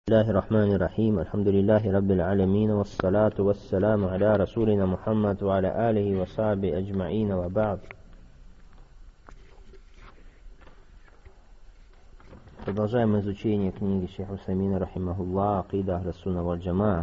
بسم الله الرحمن الرحيم الحمد لله رب العالمين والصلاة والسلام على رسولنا محمد وعلى آله وصحبه أجمعين وبعد. Продолжаем изучение книги Шейха Усаймина рахимахуллах «Акида Ахль Сунна валь Джамаа».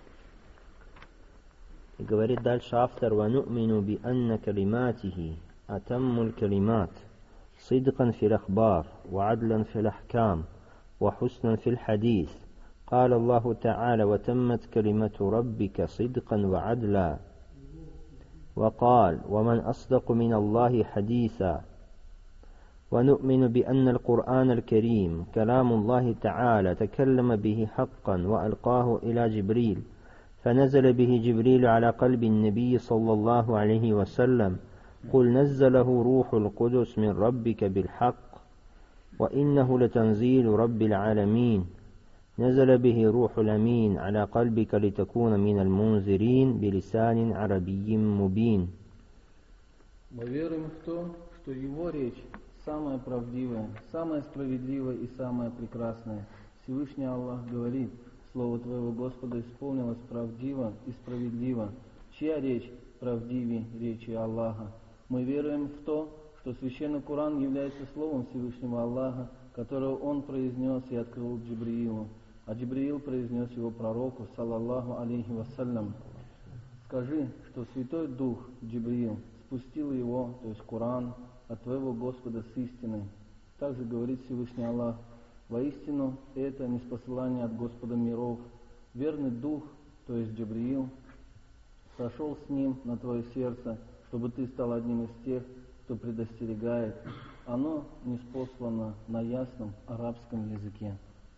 И говорит дальше автор: «Вану'мину би анна калиматихи атаммуль калимат, صدقا في الأخبار وعدلا في الأحكام وحسنا في الحديث. قال الله تعالى: وتمت كلمة ربك صدقا وعدلا. وقال: ومن أصدق من الله حديثا. ونؤمن بأن القرآن الكريم كلام الله تعالى تكلم به حقا وألقاه إلى جبريل، فنزل به جبريل على قلب النبي صلى الله عليه وسلم. قل نزله روح القدس من ربك بالحق وإنه لتنزيل رب العالمين. نزل به روح الأمين على قلبك لتكون من المنذرين بلسان عربي مبين». Мы веруем в то, что его речь самая правдивая, самая справедливая и самая прекрасная. Всевышний Аллах говорит: «Слово твоего Господа исполнилось правдиво и справедливо». Чья речь правдивее речи Аллаха? Мы веруем в то, что Священный Коран является словом Всевышнего Аллаха, которое он произнес и открыл Джибриилу, а Джибриил произнес его пророку, саллаллаху алейхи вассалям. Скажи, что Святой Дух Джибриил спустил его, то есть Коран, от твоего Господа с истиной. Также говорит Всевышний Аллах: «Воистину это ниспослание от Господа миров. Верный Дух, то есть Джибриил, сошел с ним на твое сердце, чтобы ты стал одним из тех, кто предостерегает. Оно ниспослано на ясном арабском языке».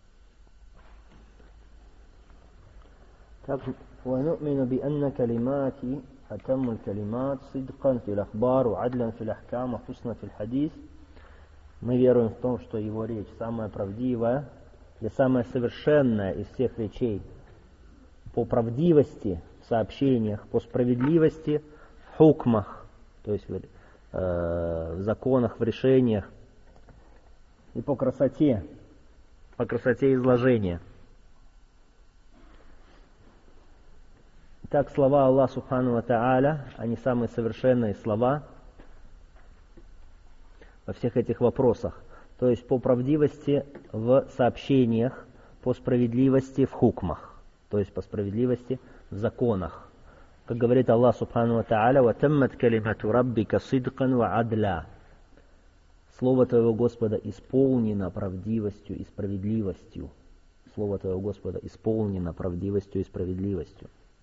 ونؤمن بأن كلماتي أتم الكلمات صدقا في الأخبار وعدلا في الأحكام وحسنا في الحديث. Мы веруем в том, что его речь самая правдивая и самая совершенная из всех речей по правдивости в сообщениях, по справедливости в хукмах, то есть в законах, в решениях, и по красоте изложения. Так, слова Аллаха Субхану ва Тааля, они самые совершенные слова во всех этих вопросах. То есть по правдивости в сообщениях, по справедливости в хукмах, то есть по справедливости в законах. Как говорит Аллах Субхану ва Тааля: «Ватаммат калимату раббика сидкан ва адля». Слово твоего Господа исполнено правдивостью и справедливостью. Слово твоего Господа исполнено правдивостью и справедливостью.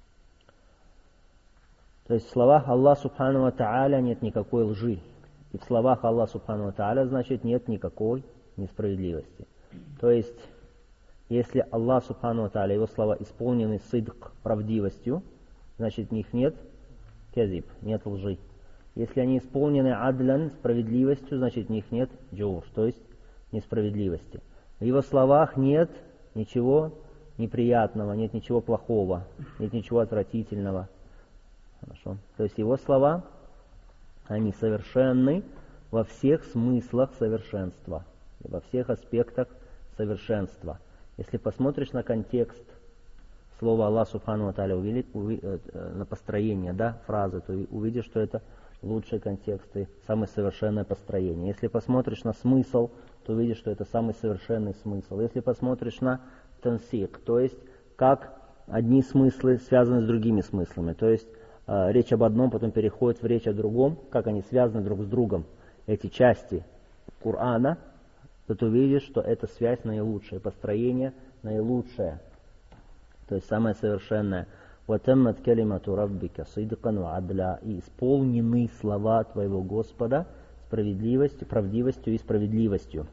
То есть в словах Аллаха Субхану ва Тааля нет никакой лжи. И в словах Аллаха Субхану ва Тааля, значит, нет никакой несправедливости. То есть, если Аллах Субхану ва Тааля, его слова исполнены сидк, правдивостью, значит, в них нет казиб, нет лжи. Если они исполнены адлян, справедливостью, значит, в них нет джаур, то есть несправедливости. В его словах нет ничего неприятного, нет ничего плохого, нет ничего отвратительного. Хорошо. То есть его слова, они совершенны во всех смыслах совершенства, во всех аспектах совершенства. Если посмотришь на контекст слова Аллаха Субхану ва Тааля, на построение, фразы, то увидишь, что это лучшие контексты, самое совершенное построение. Если посмотришь на смысл, то увидишь, что это самый совершенный смысл. Если посмотришь на тансик, то есть как одни смыслы связаны с другими смыслами, то есть речь об одном, потом переходит в речь о другом, как они связаны друг с другом, эти части Корана, то ты увидишь, что эта связь наилучшая, построение наилучшее, то есть самое совершенное. «Ватаммат калимату раббика сидкан ва адля». И исполнены слова твоего Господа справедливостью, правдивостью и справедливостью.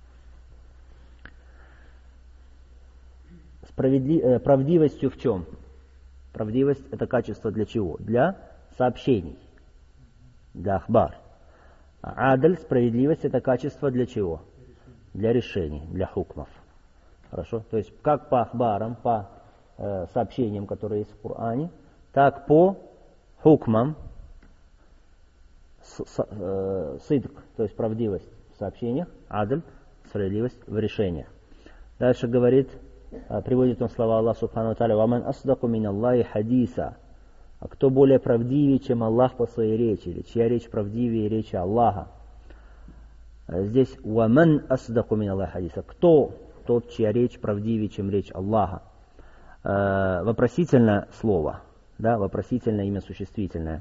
Правдивостью в чем? Правдивость — это качество для чего? Для сообщений, для ахбар. А адль, справедливость — это качество для чего? Для решений, для хукмов. Хорошо? То есть как по ахбарам, по сообщениям, которые есть в Коране, так по хукмам, сидк, то есть правдивость в сообщениях, адль, справедливость в решениях. Дальше говорит приводит он слова Аллаха Субхану Тааля: «Ваман асдаку мин Аллахи хадиса». А кто более правдивее, чем Аллах по своей речи, или чья речь правдивее речи Аллаха? Здесь «Ваман асдаку мин Аллахи хадиса». Кто тот, чья речь правдивее, чем речь Аллаха? Вопросительное слово, да, вопросительное имя существительное.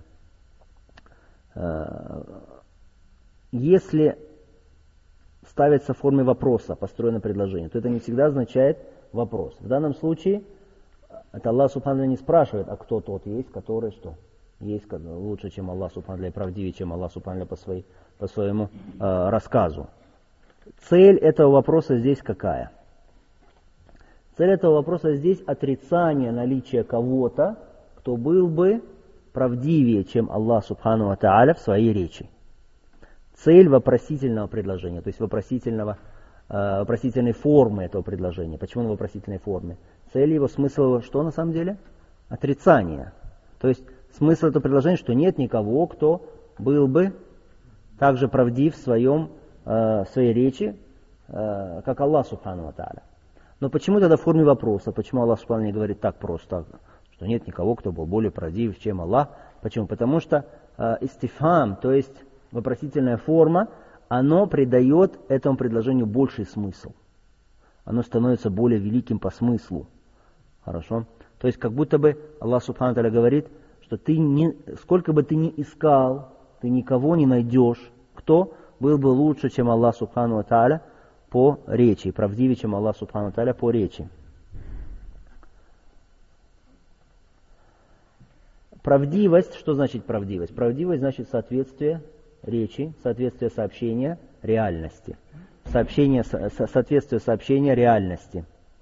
Если ставится в форме вопроса, построено предложение, то это не всегда означает вопрос. В данном случае это Аллах Субхану не спрашивает, а кто тот есть, который что? Есть лучше, чем Аллах Субхану, правдивее, чем Аллах Субхану по своему рассказу. Цель этого вопроса здесь какая? Цель этого вопроса здесь отрицание наличия кого-то, кто был бы правдивее, чем Аллах Субхану ва Тааля в своей речи. Цель вопросительного предложения, то есть вопросительной формы этого предложения. Почему он в вопросительной форме? Цель его, смысл его, что на самом деле? Отрицание. То есть смысл этого предложения, что нет никого, кто был бы так же правдив в своей речи, как Аллах Субхану ва Тааля. Но почему тогда в форме вопроса? Почему Аллах Субхану не говорит так просто, что нет никого, кто был более правдив, чем Аллах? Почему? Потому что истифхам, то есть вопросительная форма, оно придает этому предложению больший смысл. Оно становится более великим по смыслу. Хорошо? То есть как будто бы Аллах Субхану Тааля говорит, что сколько бы ты ни искал, ты никого не найдешь, кто был бы лучше, чем Аллах Субхану Тааля по речи, правдивее, чем Аллах Субхану Тааля по речи. Правдивость, что значит правдивость? Правдивость значит соответствие речи, соответствие сообщения реальности. Соответствие сообщения реальности.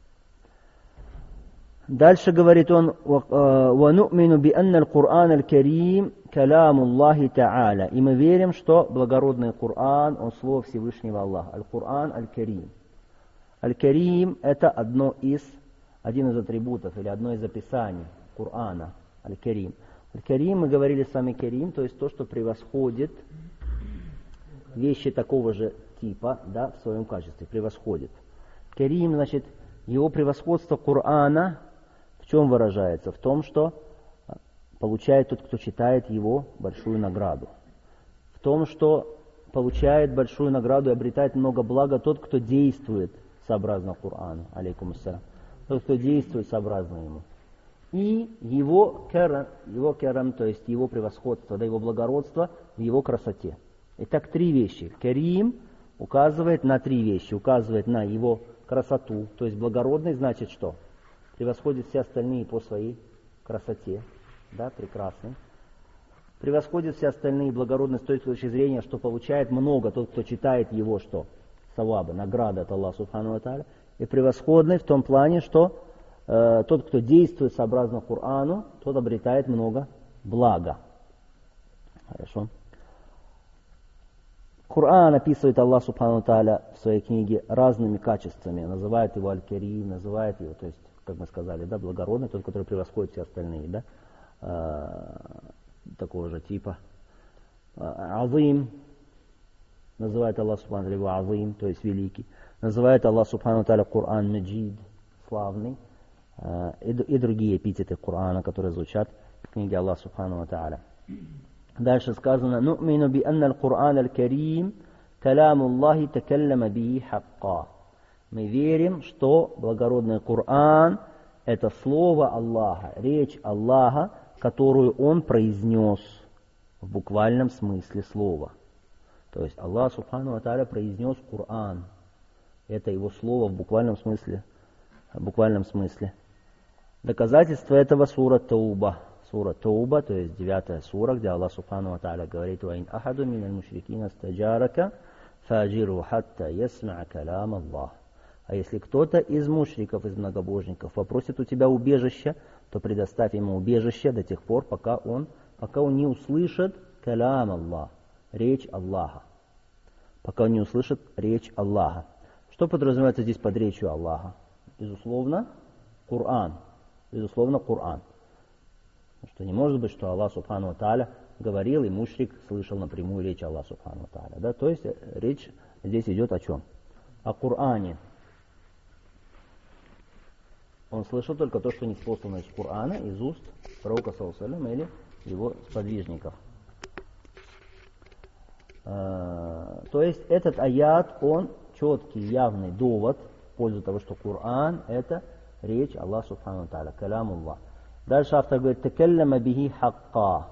Дальше говорит он: وَنُؤْمِنُ بِأَنَّ الْقُرْآنَ الْكَرِيمَ كَلَامُ اللَّهِ تَعَالَى. И мы верим, что благородный Коран, он слово Всевышнего Аллаха. Аль-Кур'ан Аль-Карим. Аль-Карим — это один из атрибутов или одно из описаний Корана. Аль-Карим. Аль-Карим, мы говорили с вами Карим, то есть то, что превосходит вещи такого же типа, да, в своем качестве, превосходит. Карим, значит, его превосходство Корана в чем выражается? В том, что получает тот, кто читает его, большую награду. В том, что получает большую награду и обретает много блага тот, кто действует сообразно Корану, алейкум ассалям. Тот, кто действует сообразно ему. И его керам, то есть его превосходство, да, его благородство в его красоте. Итак, три вещи. Карим указывает на три вещи. Указывает на его красоту, то есть благородный значит что? Превосходит все остальные по своей красоте, да, прекрасный. Превосходит все остальные благородные с той точки зрения, что получает много тот, кто читает его, что? Саваба, награда от Аллаха Субхану ва Тааля. И превосходный в том плане, что тот, кто действует сообразно Корану, тот обретает много блага. Хорошо. Коран описывает Аллах Субхану ва Тааля в своей книге разными качествами. Называет его Аль-Карим, называет его, то есть, как мы сказали, да, благородный, тот, который превосходит все остальные, да, такого же типа. Азим, называет Аллах Субхану ва Тааля его Азим, то есть великий. Называет Аллах Субхану ва Тааля Коран Маджид, славный. И другие эпитеты Корана, которые звучат в книге Аллаха Субхану ва Тааля. Дальше сказано: «Ну'мину би анна аль-Кур'ан аль-Карим каляму Аллахи такаллама бихи хакка». Мы верим, что благородный Коран — это слово Аллаха, речь Аллаха, которую Он произнес в буквальном смысле слова. То есть Аллах Субхану ва Тааля произнес Коран. Это Его слово в буквальном смысле. Доказательство этого сура Тауба. Сура Тауба, то есть 9 сура, где Аллах Субхану ва Тааля говорит: «Ваин ахаду миналь мушрикина стаджарака фаджиру хатта ясма'a калям Аллах». А если кто-то из мушриков, из многобожников попросит у тебя убежища, то предоставь ему убежище до тех пор, пока он не услышит калям Аллах, речь Аллаха. Пока он не услышит речь Аллаха. Что подразумевается здесь под речью Аллаха? Безусловно, Коран. Безусловно, Коран. Что не может быть, что Аллах Субхану ва Тааля говорил, и мушрик слышал напрямую речь Аллаха Субхану ва Тааля. Да? То есть речь здесь идет о чем? О Коране. Он слышал только то, что ниспослано из Корана, из уст пророка саллаллаху или его сподвижников. То есть этот аят, он четкий, явный довод в пользу того, что Коран это речь Аллаха Субхану ва Тааля, калямуллах. Дальше автор говорит, такаллама бихи хакка.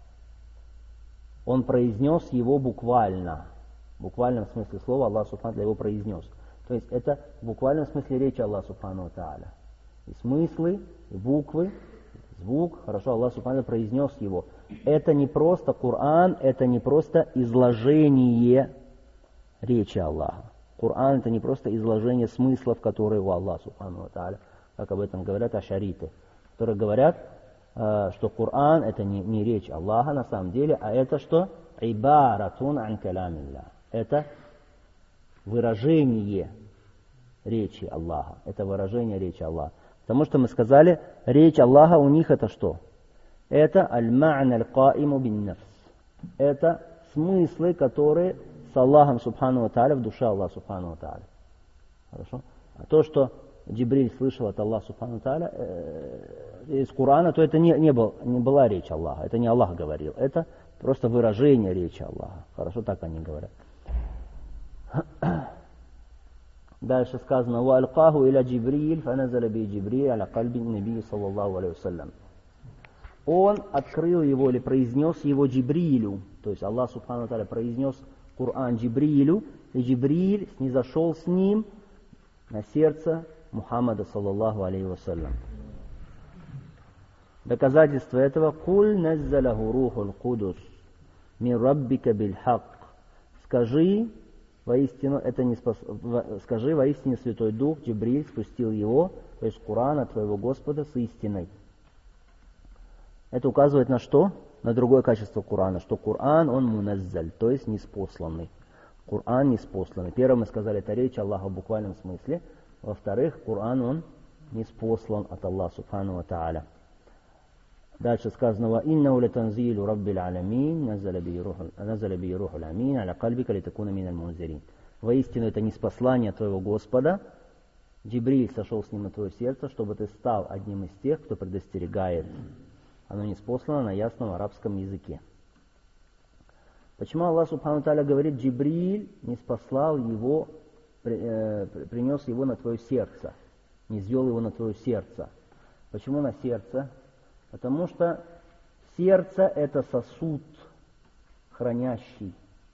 Он произнес его буквально. В буквальном смысле слова Аллах Субхану ва Тааля его произнес. То есть это в буквальном смысле речи Аллаха Субхану ва Тааля. И смыслы, и буквы, звук, хорошо, Аллах Субхану ва Тааля произнес его. Это не просто Коран, это не просто изложение речи Аллаха. Коран это не просто изложение смыслов, которые у Аллаха Субхану ва Тааля, как об этом говорят ашариты, которые говорят, что Коран это не речь Аллаха на самом деле, а это что? Ибаратун ан калямилля. Это выражение речи Аллаха. Это выражение речи Аллаха. Потому что мы сказали, речь Аллаха у них это что? Это аль-ма'на аль-каиму бин-нафс. Это смыслы, которые с Аллахом Субхану ва Тааля в душе Аллаха Субхану ва Тааля. Хорошо? А то, что Джибриль слышал от Аллаха Субхану ва Тааля из Корана, то это не была речь Аллаха. Это не Аллах говорил. Это просто выражение речи Аллаха. Хорошо, так они говорят. Дальше сказано: «Ва алкаху иля Джибриль, фаназаля би Джибриль аля кальби наби саллаллаху алейхи вассалям». Он открыл его или произнес его Джибрилю. То есть Аллах Субхану ва Тааля произнес Коран Джибрилю, и Джибриль снизошел с ним на сердце Мухаммада саллаллаху алейхи вассалям. Доказательство этого: «Куль наззалаху рухул кудус мин раббика биль хак». Скажи, воистину Святой Дух Джибриль спустил его, то есть Коран от твоего Господа с истиной. Это указывает на что? На другое качество Корана, что Коран он муназзаль, то есть ниспосланный. Коран ниспосланный. Первое мы сказали, это речь Аллаха в буквальном смысле. Во-вторых, Коран он ниспослан от Аллаха Субхану ва Тааля. Дальше сказано: «Ва иннаху латанзилу раббил аламин, назаля биhi рухул амин, аля кальбика литакуна миналь мунзирин». Воистину это ниспослание твоего Господа. Джибриль сошел с ним на твое сердце, чтобы ты стал одним из тех, кто предостерегает. Оно ниспослано на ясном арабском языке. Почему Аллах Субхану ва Тааля говорит: Джибриль ниспослал его, принес его на твое сердце, низвел его на твое сердце? Почему на сердце? Потому что сердце это сосуд, хранящий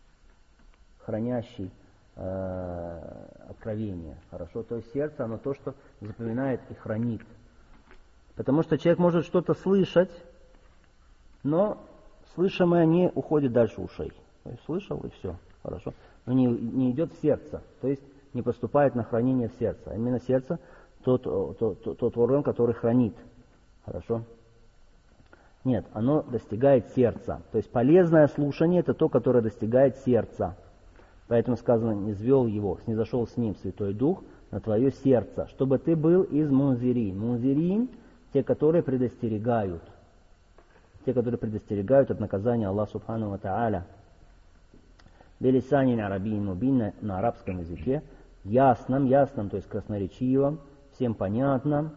откровение. Хорошо? То есть сердце оно то, что запоминает и хранит. Потому что человек может что-то слышать, но слышимое не уходит дальше ушей. То есть слышал и все, хорошо. Но не идет в сердце, то есть не поступает на хранение в сердце. А именно сердце тот орган, который хранит. Хорошо? Нет, оно достигает сердца. То есть полезное слушание это то, которое достигает сердца. Поэтому сказано: низвел его, снизошел с ним Святой Дух на твое сердце, чтобы ты был из мунзирин. Мунзирин те, которые предостерегают. Те, которые предостерегают от наказания Аллаха Субхану ва Тааля. Билисанин арабин мубин, на арабском языке, ясном, то есть красноречивом, всем понятном.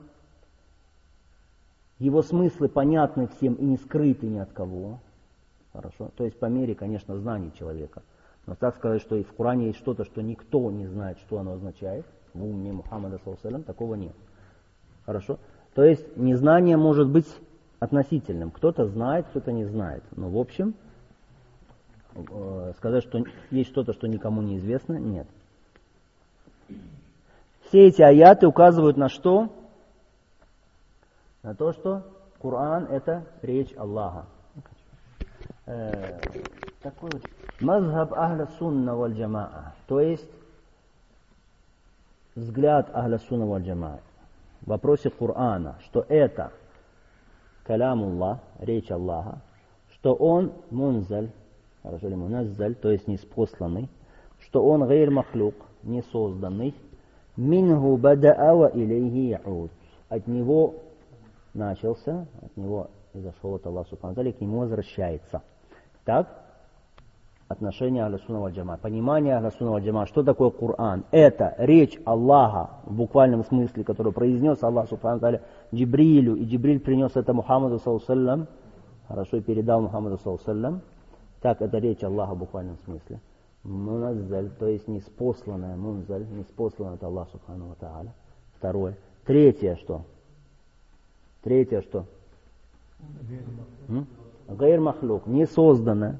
Его смыслы понятны всем и не скрыты ни от кого. Хорошо? То есть по мере, конечно, знаний человека. Но так сказать, что и в Коране есть что-то, что никто не знает, что оно означает, в умме Мухаммада саллаллаху алейхи ва саллям, такого нет. Хорошо? То есть незнание может быть относительным. Кто-то знает, кто-то не знает. Но в общем, сказать, что есть что-то, что никому не известно, нет. Все эти аяты указывают на что? На то, что Коран это речь Аллаха. Такой вот мазхаб ахля сунна валь джамаа. То есть взгляд ахля сунна валь джамаа в вопросе Корана, что это калямуллах, речь Аллаха, что он мунзаль, хорошо ли муназзаль, то есть ниспосланный, что он гайр махлюк, не созданный, минху бадаа ва илейхи яуд. От него начался, от него изошел от Аллаха Субхану ва Тааля, к нему возвращается. Так, отношение Ахлю Сунна валь Джамаа. Понимание Ахлю Сунна валь Джамаа, что такое Коран. Это речь Аллаха в буквальном смысле, которую произнес Аллах Субхану Тааля Джибрилю, и Джибриль принес это Мухаммаду саллаллаху, хорошо, и передал Мухаммаду саллаллаху. Так, это речь Аллаха в буквальном смысле. Муназзаль, то есть неспосланная, мунзаль, неспосланная от Аллаха Субхану Тааля. Второе. Третье что? Гайр махлук, не созданное.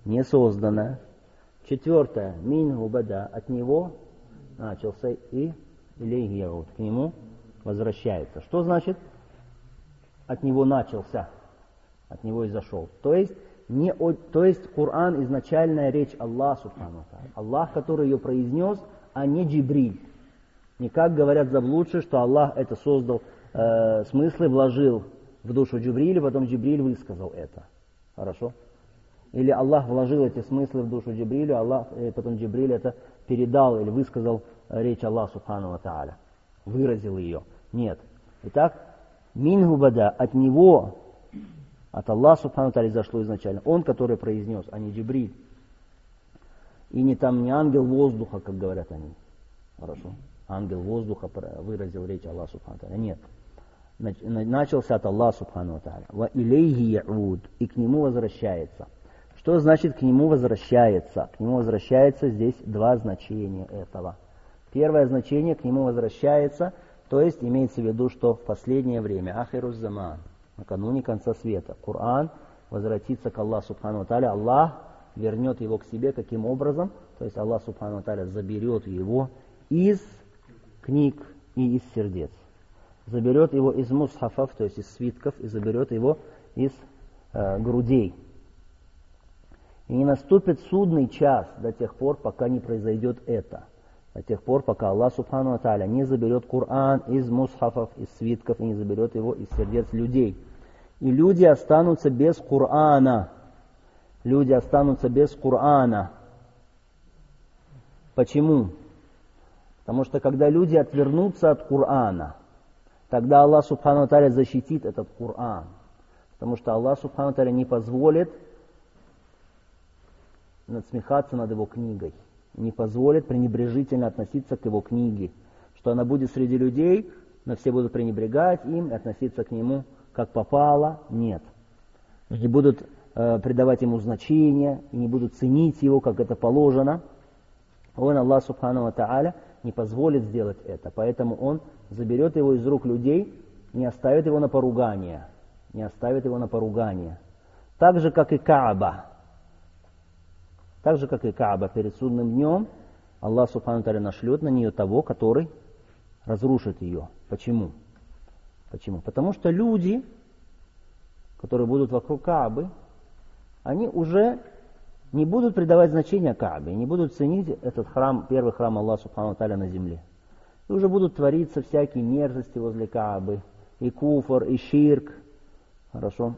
Четвертое. Мингу бада, от него начался и илейхи яуд, к нему возвращается. Что значит от него начался, от него и зашел? То есть Коран изначальная речь Аллаха Субхану Тааля. Аллах, который ее произнес, а не Джибриль. Не как говорят заблудшие, что Аллах это создал, смыслы вложил в душу Джибриля, потом Джибриль высказал это. Хорошо? Или Аллах вложил эти смыслы в душу Джибриля, потом Джибриль это передал или высказал речь Аллаха Субхану ва Тааля. Выразил ее. Нет. Итак, мингу бада, от него, от Аллаха Субхану ва Тааля зашло изначально. Он, который произнес, а не Джибриль. И не ангел воздуха, как говорят они. Хорошо? Ангел воздуха выразил речь Аллаха Субхану ва Тааля. Нет. Начался от Аллаха Субхану ва Тааля. Ва илейхи яуд, и к нему возвращается. Что значит к нему возвращается? К нему возвращается, здесь два значения этого. Первое значение, к нему возвращается, то есть имеется в виду, что в последнее время, ахирус заман, накануне конца света, Коран возвратится к Аллаху Субхану ва Тааля, Аллах вернет его к себе, каким образом? То есть Аллах Субхану ва Тааля заберет его из книг и из сердец. Заберет его из мусхафов, то есть из свитков, и заберет его из грудей. И не наступит судный час до тех пор, пока не произойдет это. До тех пор, пока Аллах Субхану ва Тааля не заберет Коран из мусхафов, из свитков, и не заберет его из сердец людей. И люди останутся без Корана. Люди останутся без Корана. Почему? Потому что когда люди отвернутся от Корана, тогда Аллах Субхану ва Тааля защитит этот Коран. Потому что Аллах Субхану ва Тааля не позволит надсмехаться над его книгой, не позволит пренебрежительно относиться к его книге, что она будет среди людей, но все будут пренебрегать им и относиться к нему как попало. Нет. Не будут придавать ему значения, и не будут ценить его, как это положено. Он, Аллах Субхану ва Тааля, не позволит сделать это, поэтому он заберет его из рук людей, не оставит его на поругание. Не оставит его на поругание. Так же, как и Кааба. Так же, как и Кааба перед судным днем, Аллах Субхану Тааля нашлет на нее того, который разрушит ее. Почему? Потому что люди, которые будут вокруг Каабы, они уже не будут придавать значения Каабе, не будут ценить этот храм, первый храм Аллаха Субхану Тааля на земле. И уже будут твориться всякие мерзости возле Каабы, и куфр, и ширк. Хорошо?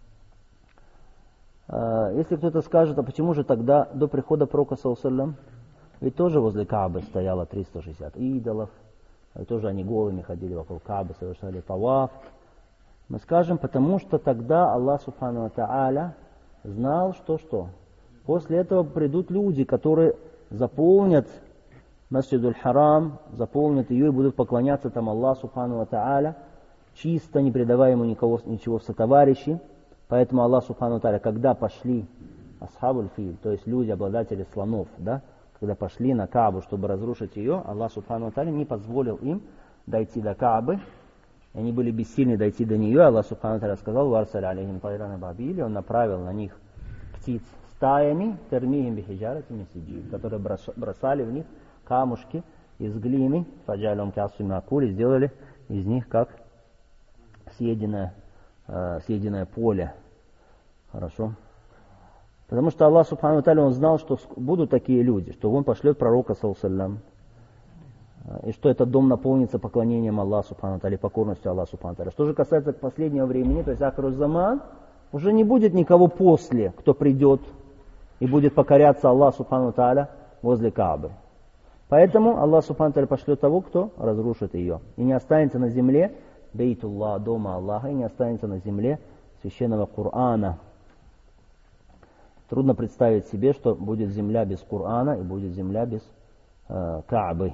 Если кто-то скажет, а почему же тогда до прихода пророка саллаллаху, ведь тоже возле Каабы стояло 360 идолов, и тоже они голыми ходили вокруг Каабы, совершали таваф. Мы скажем, потому что тогда Аллах Субхану ва Тааля знал, что после этого придут люди, которые заполнят Масджидуль Харам, заполнят ее и будут поклоняться там Аллаху Субхану ва Тааля, чисто, не придавая ему ничего в сотоварищи. Поэтому Аллах Субхану ва Тааля, когда пошли асхабуль филь, то есть люди, обладатели слонов, да, когда пошли на Каабу, чтобы разрушить ее, Аллах Субхану ва Тааля не позволил им дойти до Каабы. Они были бессильны дойти до нее. Аллах Субхану ва Тааля сказал: «Варсаль алейхим тайран бабили», он направил на них птиц стаями, термихим бихиджарати мин сиджиль, которые бросали в них камушки из глины, фаджалюм касуми акули, сделали из них как съеденное поле. Хорошо? Потому что Аллах Субхану ва Тааля, он знал, что будут такие люди, что он пошлет пророка саллаллаху, и что этот дом наполнится поклонением Аллаху Субхану ва Тааля, покорностью Аллаху Субхану ва Тааля. Что же касается последнего времени, то есть ахирус заман, уже не будет никого после, кто придет и будет покоряться Аллаху Субхану ва Тааля возле Каабы. Поэтому Аллах Субхану ва Тааля пошлет того, кто разрушит ее. И не останется на земле Бейтуллах, дома Аллаха, и не останется на земле священного Корана. Трудно представить себе, что будет земля без Корана и будет земля без Каабы.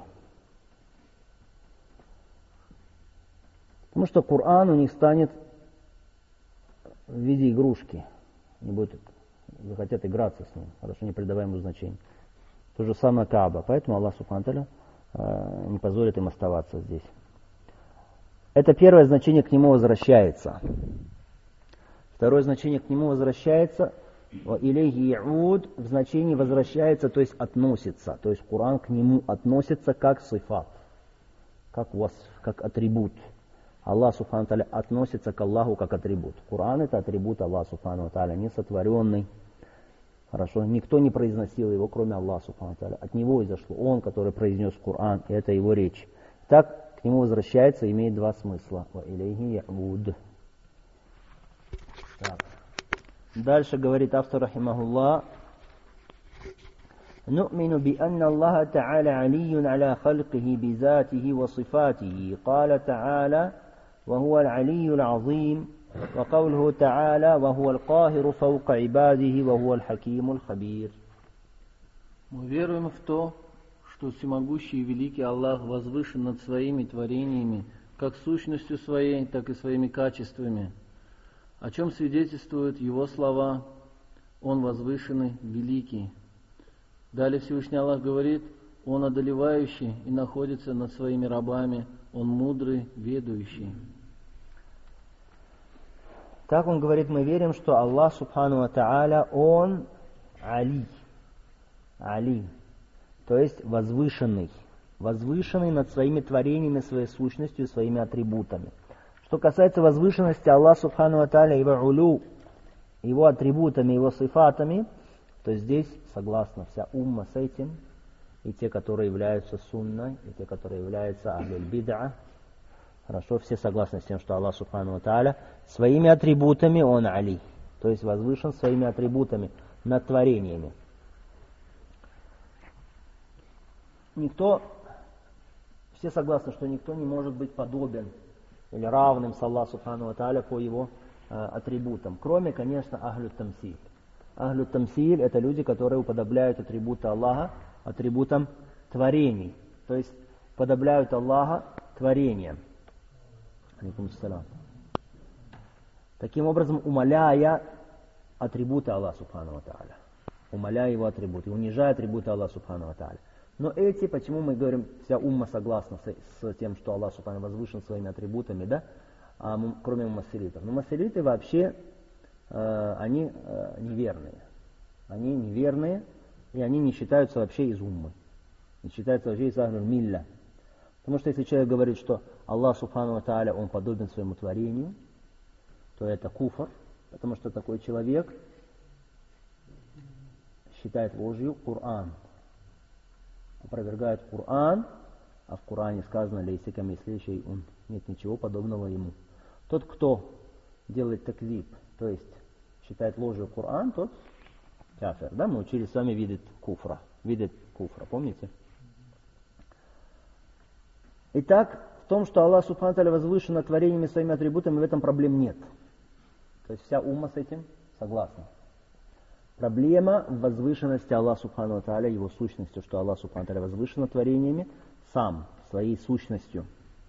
Потому что Коран у них станет в виде игрушки. Они захотят играться с ним, хорошо, не придавая ему значения. То же самое Кааба. Поэтому Аллах Субхану ва Тааля не позволит им оставаться здесь. Это первое значение, к нему возвращается. Второе значение, к нему возвращается. «Илейхи яуд» в значении возвращается, то есть относится. То есть Коран к нему относится как сифат, как васф, как атрибут. Аллах Субхану ва Тааля относится к Аллаху как атрибут. Коран это атрибут Аллаха Субхану ва Тааля, не сотворенный. Хорошо, никто не произносил его, кроме Аллаха Субхану ва Тааля. От него изошло. Он, который произнес Коран, и это его речь. Так, к нему возвращается, имеет два смысла. «Илейхи яуд». Дальше говорит автор, рахимахуллах: نؤمن بأن الله تعالى علي على خلقه بذاته وصفاته قال تعالى وهو العلي العظيم وقوله تعالى وهو القاهر فوق عباده وهو الحكيم الخبير. Мы веруем в то, что всемогущий и великий Аллах возвышен над своими творениями, как сущностью своей, так и своими качествами, о чем свидетельствуют его слова: Он возвышенный, великий. Далее Всевышний Аллах говорит: Он одолевающий и находится над своими рабами, Он мудрый, ведущий. Так он говорит, мы верим, что Аллах Субхану ва Тааля, Он Али. Али. То есть возвышенный. Возвышенный над своими творениями, своей сущностью, своими атрибутами. Что касается возвышенности Аллаха Субхану ва Тааля, его улю, его атрибутами, его сифатами, то здесь согласна вся умма с этим, и те, которые являются сунной, и те, которые являются ахлюль бид'а. Хорошо, все согласны с тем, что Аллах Субхану ва Тааля своими атрибутами Он Али, то есть возвышен своими атрибутами над творениями. Все согласны, что никто не может быть подобен или равным с Аллахом Субхану ва Тааля по его атрибутам, кроме, конечно, ахлю тамсиль. Ахлю тамсиль — это люди, которые уподобляют атрибуты Аллаха атрибутам творений, то есть уподобляют Аллаха творениям. Таким образом, умаляя атрибуты Аллаха Субхану ва Тааля, умаляя его атрибуты, унижая атрибуты Аллаха Субхану ва Тааля. Но эти, почему мы говорим, вся умма согласна с тем, что Аллах Субхану возвышен своими атрибутами, да, кроме муссилитов. Но муссилиты вообще, они неверные. Они неверные, и они не считаются вообще из уммы. Не считаются вообще из ахлюль милля. Потому что если человек говорит, что Аллах Субхану ва Тааля, Он подобен своему творению, то это куфр, потому что такой человек считает ложью Коран. Опровергает Коран, а в Коране сказано: «Лейса камисли шейун», нет ничего подобного ему. Тот, кто делает такзиб, то есть считает ложью Коран, тот кафир. Да, мы учили с вами виды куфра, помните? Итак, в том, что Аллах Субхану ва Тааля возвышен над творениями своими атрибутами, в этом проблем нет. То есть вся умма с этим согласна. Проблема в возвышенности Аллаха Субхану ва Тааля, его сущностью, что Аллах Субхану ва Тааля возвышен над творениями сам, своей сущностью.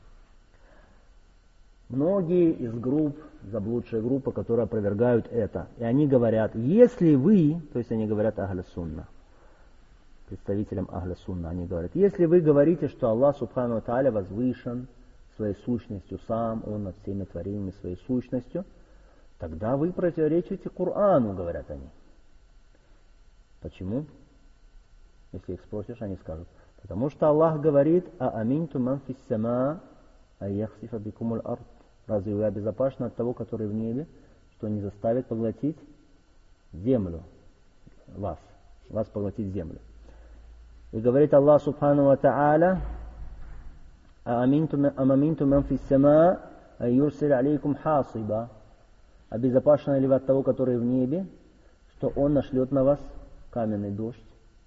Многие из групп, заблудшая группа, которые опровергают это, и они говорят: если вы, то есть они говорят ахля сунна, представителям ахля сунна, они говорят: если вы говорите, что Аллах Субхану ва Тааля возвышен своей сущностью сам, Он над всеми творениями своей сущностью, тогда вы противоречите Корану, говорят они. Почему? Если их спросишь, они скажут: потому что Аллах говорит: «А аминту ман фис сама ан яхсифа бикумуль ард». Разве вы обезопасены от того, который в небе, что не заставит поглотить землю, вас поглотить землю? И говорит Аллах Субхану ва Тааля: «А аминту ман фис сама ан юрсиль алейкум хасиба». Обезопасены ли вы от того, который в небе, что Он нашлет на вас каменный дождь?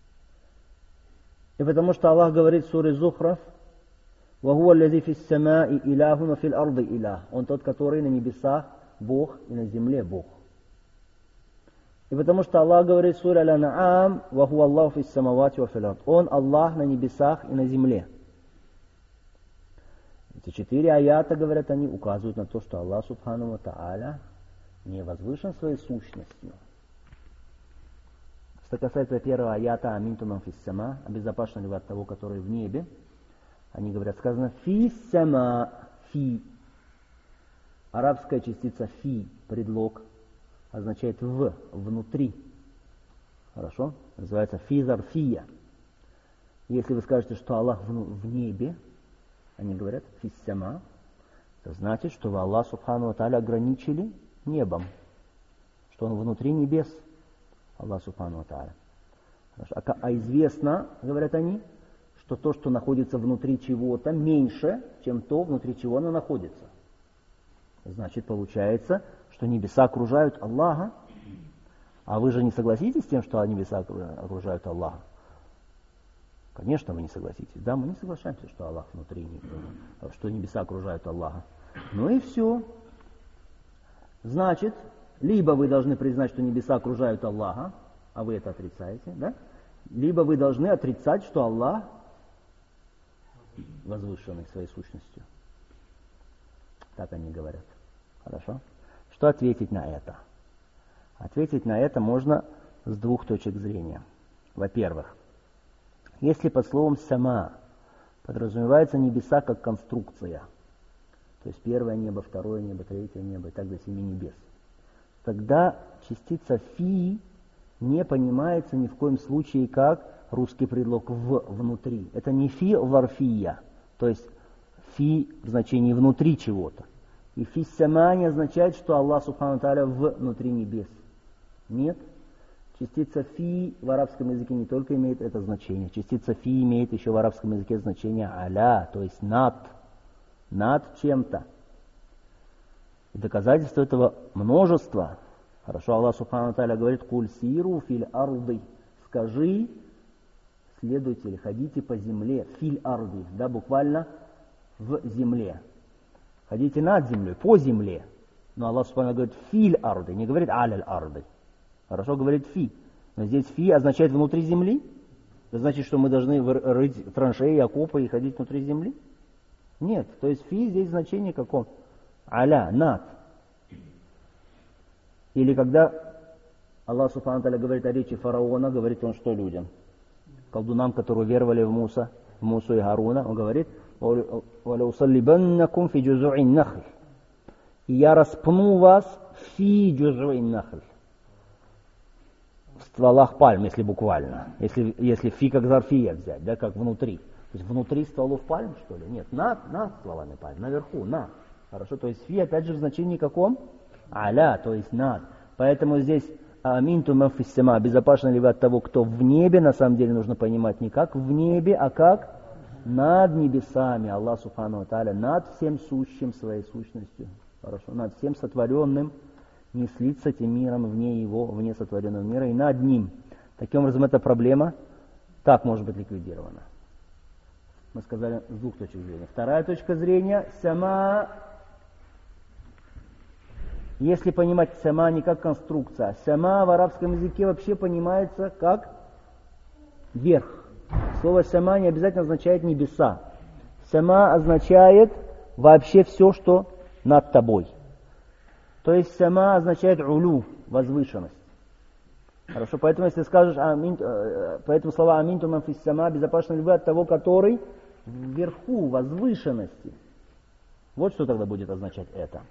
И потому что Аллах говорит в суре Зухраф: «Вахуа лази фис самаи илахун ва фил арды илах». Он тот, который на небесах Бог и на земле Бог. И потому что Аллах говорит в суре Аль-Ан'ам: «Ва хуа Аллаху фис самавати ва фил ард». Он Аллах на небесах и на земле. Эти 4 аята, говорят они, указывают на то, что Аллах Субхану ва Тааля не возвышен своей сущностью. Что касается первого аята «Аминту ман фис сама», обезопасен ли вы от того, который в небе, они говорят, сказано «фис сама», «фи». Арабская частица «фи», предлог, означает «в», «внутри». Хорошо? Называется «фи зарфия». Если вы скажете, что Аллах в небе, они говорят «фис сама», это значит, что вы Аллах Субхану ва Тааля ограничили небом, что Он внутри небес, Аллах Субхану ва Тааля. А известно, говорят они, что то, что находится внутри чего-то, меньше, чем то, внутри чего оно находится. Значит, получается, что небеса окружают Аллаха. А вы же не согласитесь с тем, что небеса окружают Аллаха? Конечно, вы не согласитесь. Да, мы не соглашаемся, что Аллах внутри, что небеса окружают Аллаха. Ну и все. Значит, либо вы должны признать, что небеса окружают Аллаха, а вы это отрицаете, да? Либо вы должны отрицать, что Аллах возвышенный своей сущностью. Так они говорят. Хорошо? Что ответить на это? Ответить на это можно с 2 точек зрения. Во-первых, если под словом «сама» подразумевается небеса как конструкция, то есть первое небо, второе небо, третье небо и так до 7 небес, тогда частица «фи» не понимается ни в коем случае как русский предлог «в» внутри. Это не «фи варфия», то есть «фи» в значении внутри чего-то. И «фи сама» не означает, что Аллах Субхану ва Тааля внутри небес. Нет. Частица «фи» в арабском языке не только имеет это значение. Частица «фи» имеет еще в арабском языке значение «аля», то есть «над», над чем-то. И доказательств этого множество. Хорошо, Аллах Субхану ва Тааля говорит: «Куль сиру филь арды». Скажи, следуйте или ходите по земле, филь арды, да, буквально в земле. Ходите над землей, по земле. Но Аллах Субхану говорит «филь арды», не говорит «аляль арды». Хорошо, говорит «фи». Но здесь «фи» означает «внутри земли». Это значит, что мы должны рыть траншеи, окопы и ходить внутри земли? Нет. То есть «фи» здесь значение какое? «Аля», «над». Или когда Аллах Субхану ва Тааля говорит о речи фараона, говорит он что людям? Колдунам, которые веровали в Мусу и Харуна, он говорит: «Валаусаллибаннакум фи джузу'ин нахль». И я распну вас фи джузу'ин нахль. В стволах пальм, если буквально. Если фи как зарфия взять, да, как внутри. То есть внутри стволов пальм, что ли? Нет, над стволами пальм, наверху, над. Хорошо, то есть фи опять же в значении каком? Аля, то есть над. Поэтому здесь «Аминту ман фис сама», безопасны ли вы от того, кто в небе, на самом деле нужно понимать не как в небе, а как над небесами. Аллах Субхану ва Тааля над всем сущим своей сущностью. Хорошо, над всем сотворенным, не слиться этим миром вне его, вне сотворенного мира, и над ним. Таким образом, эта проблема так может быть ликвидирована. Мы сказали с 2 точек зрения. Вторая точка зрения – сама. Если понимать сама не как конструкция, сама в арабском языке вообще понимается как верх. Слово сама не обязательно означает небеса. Сама означает вообще все, что над тобой. То есть сама означает улю, возвышенность. Хорошо, поэтому если скажешь поэтому слова «аминту ман фис сама», безопасны ли вы от того, который вверху, возвышенности. Вот что тогда будет означать это.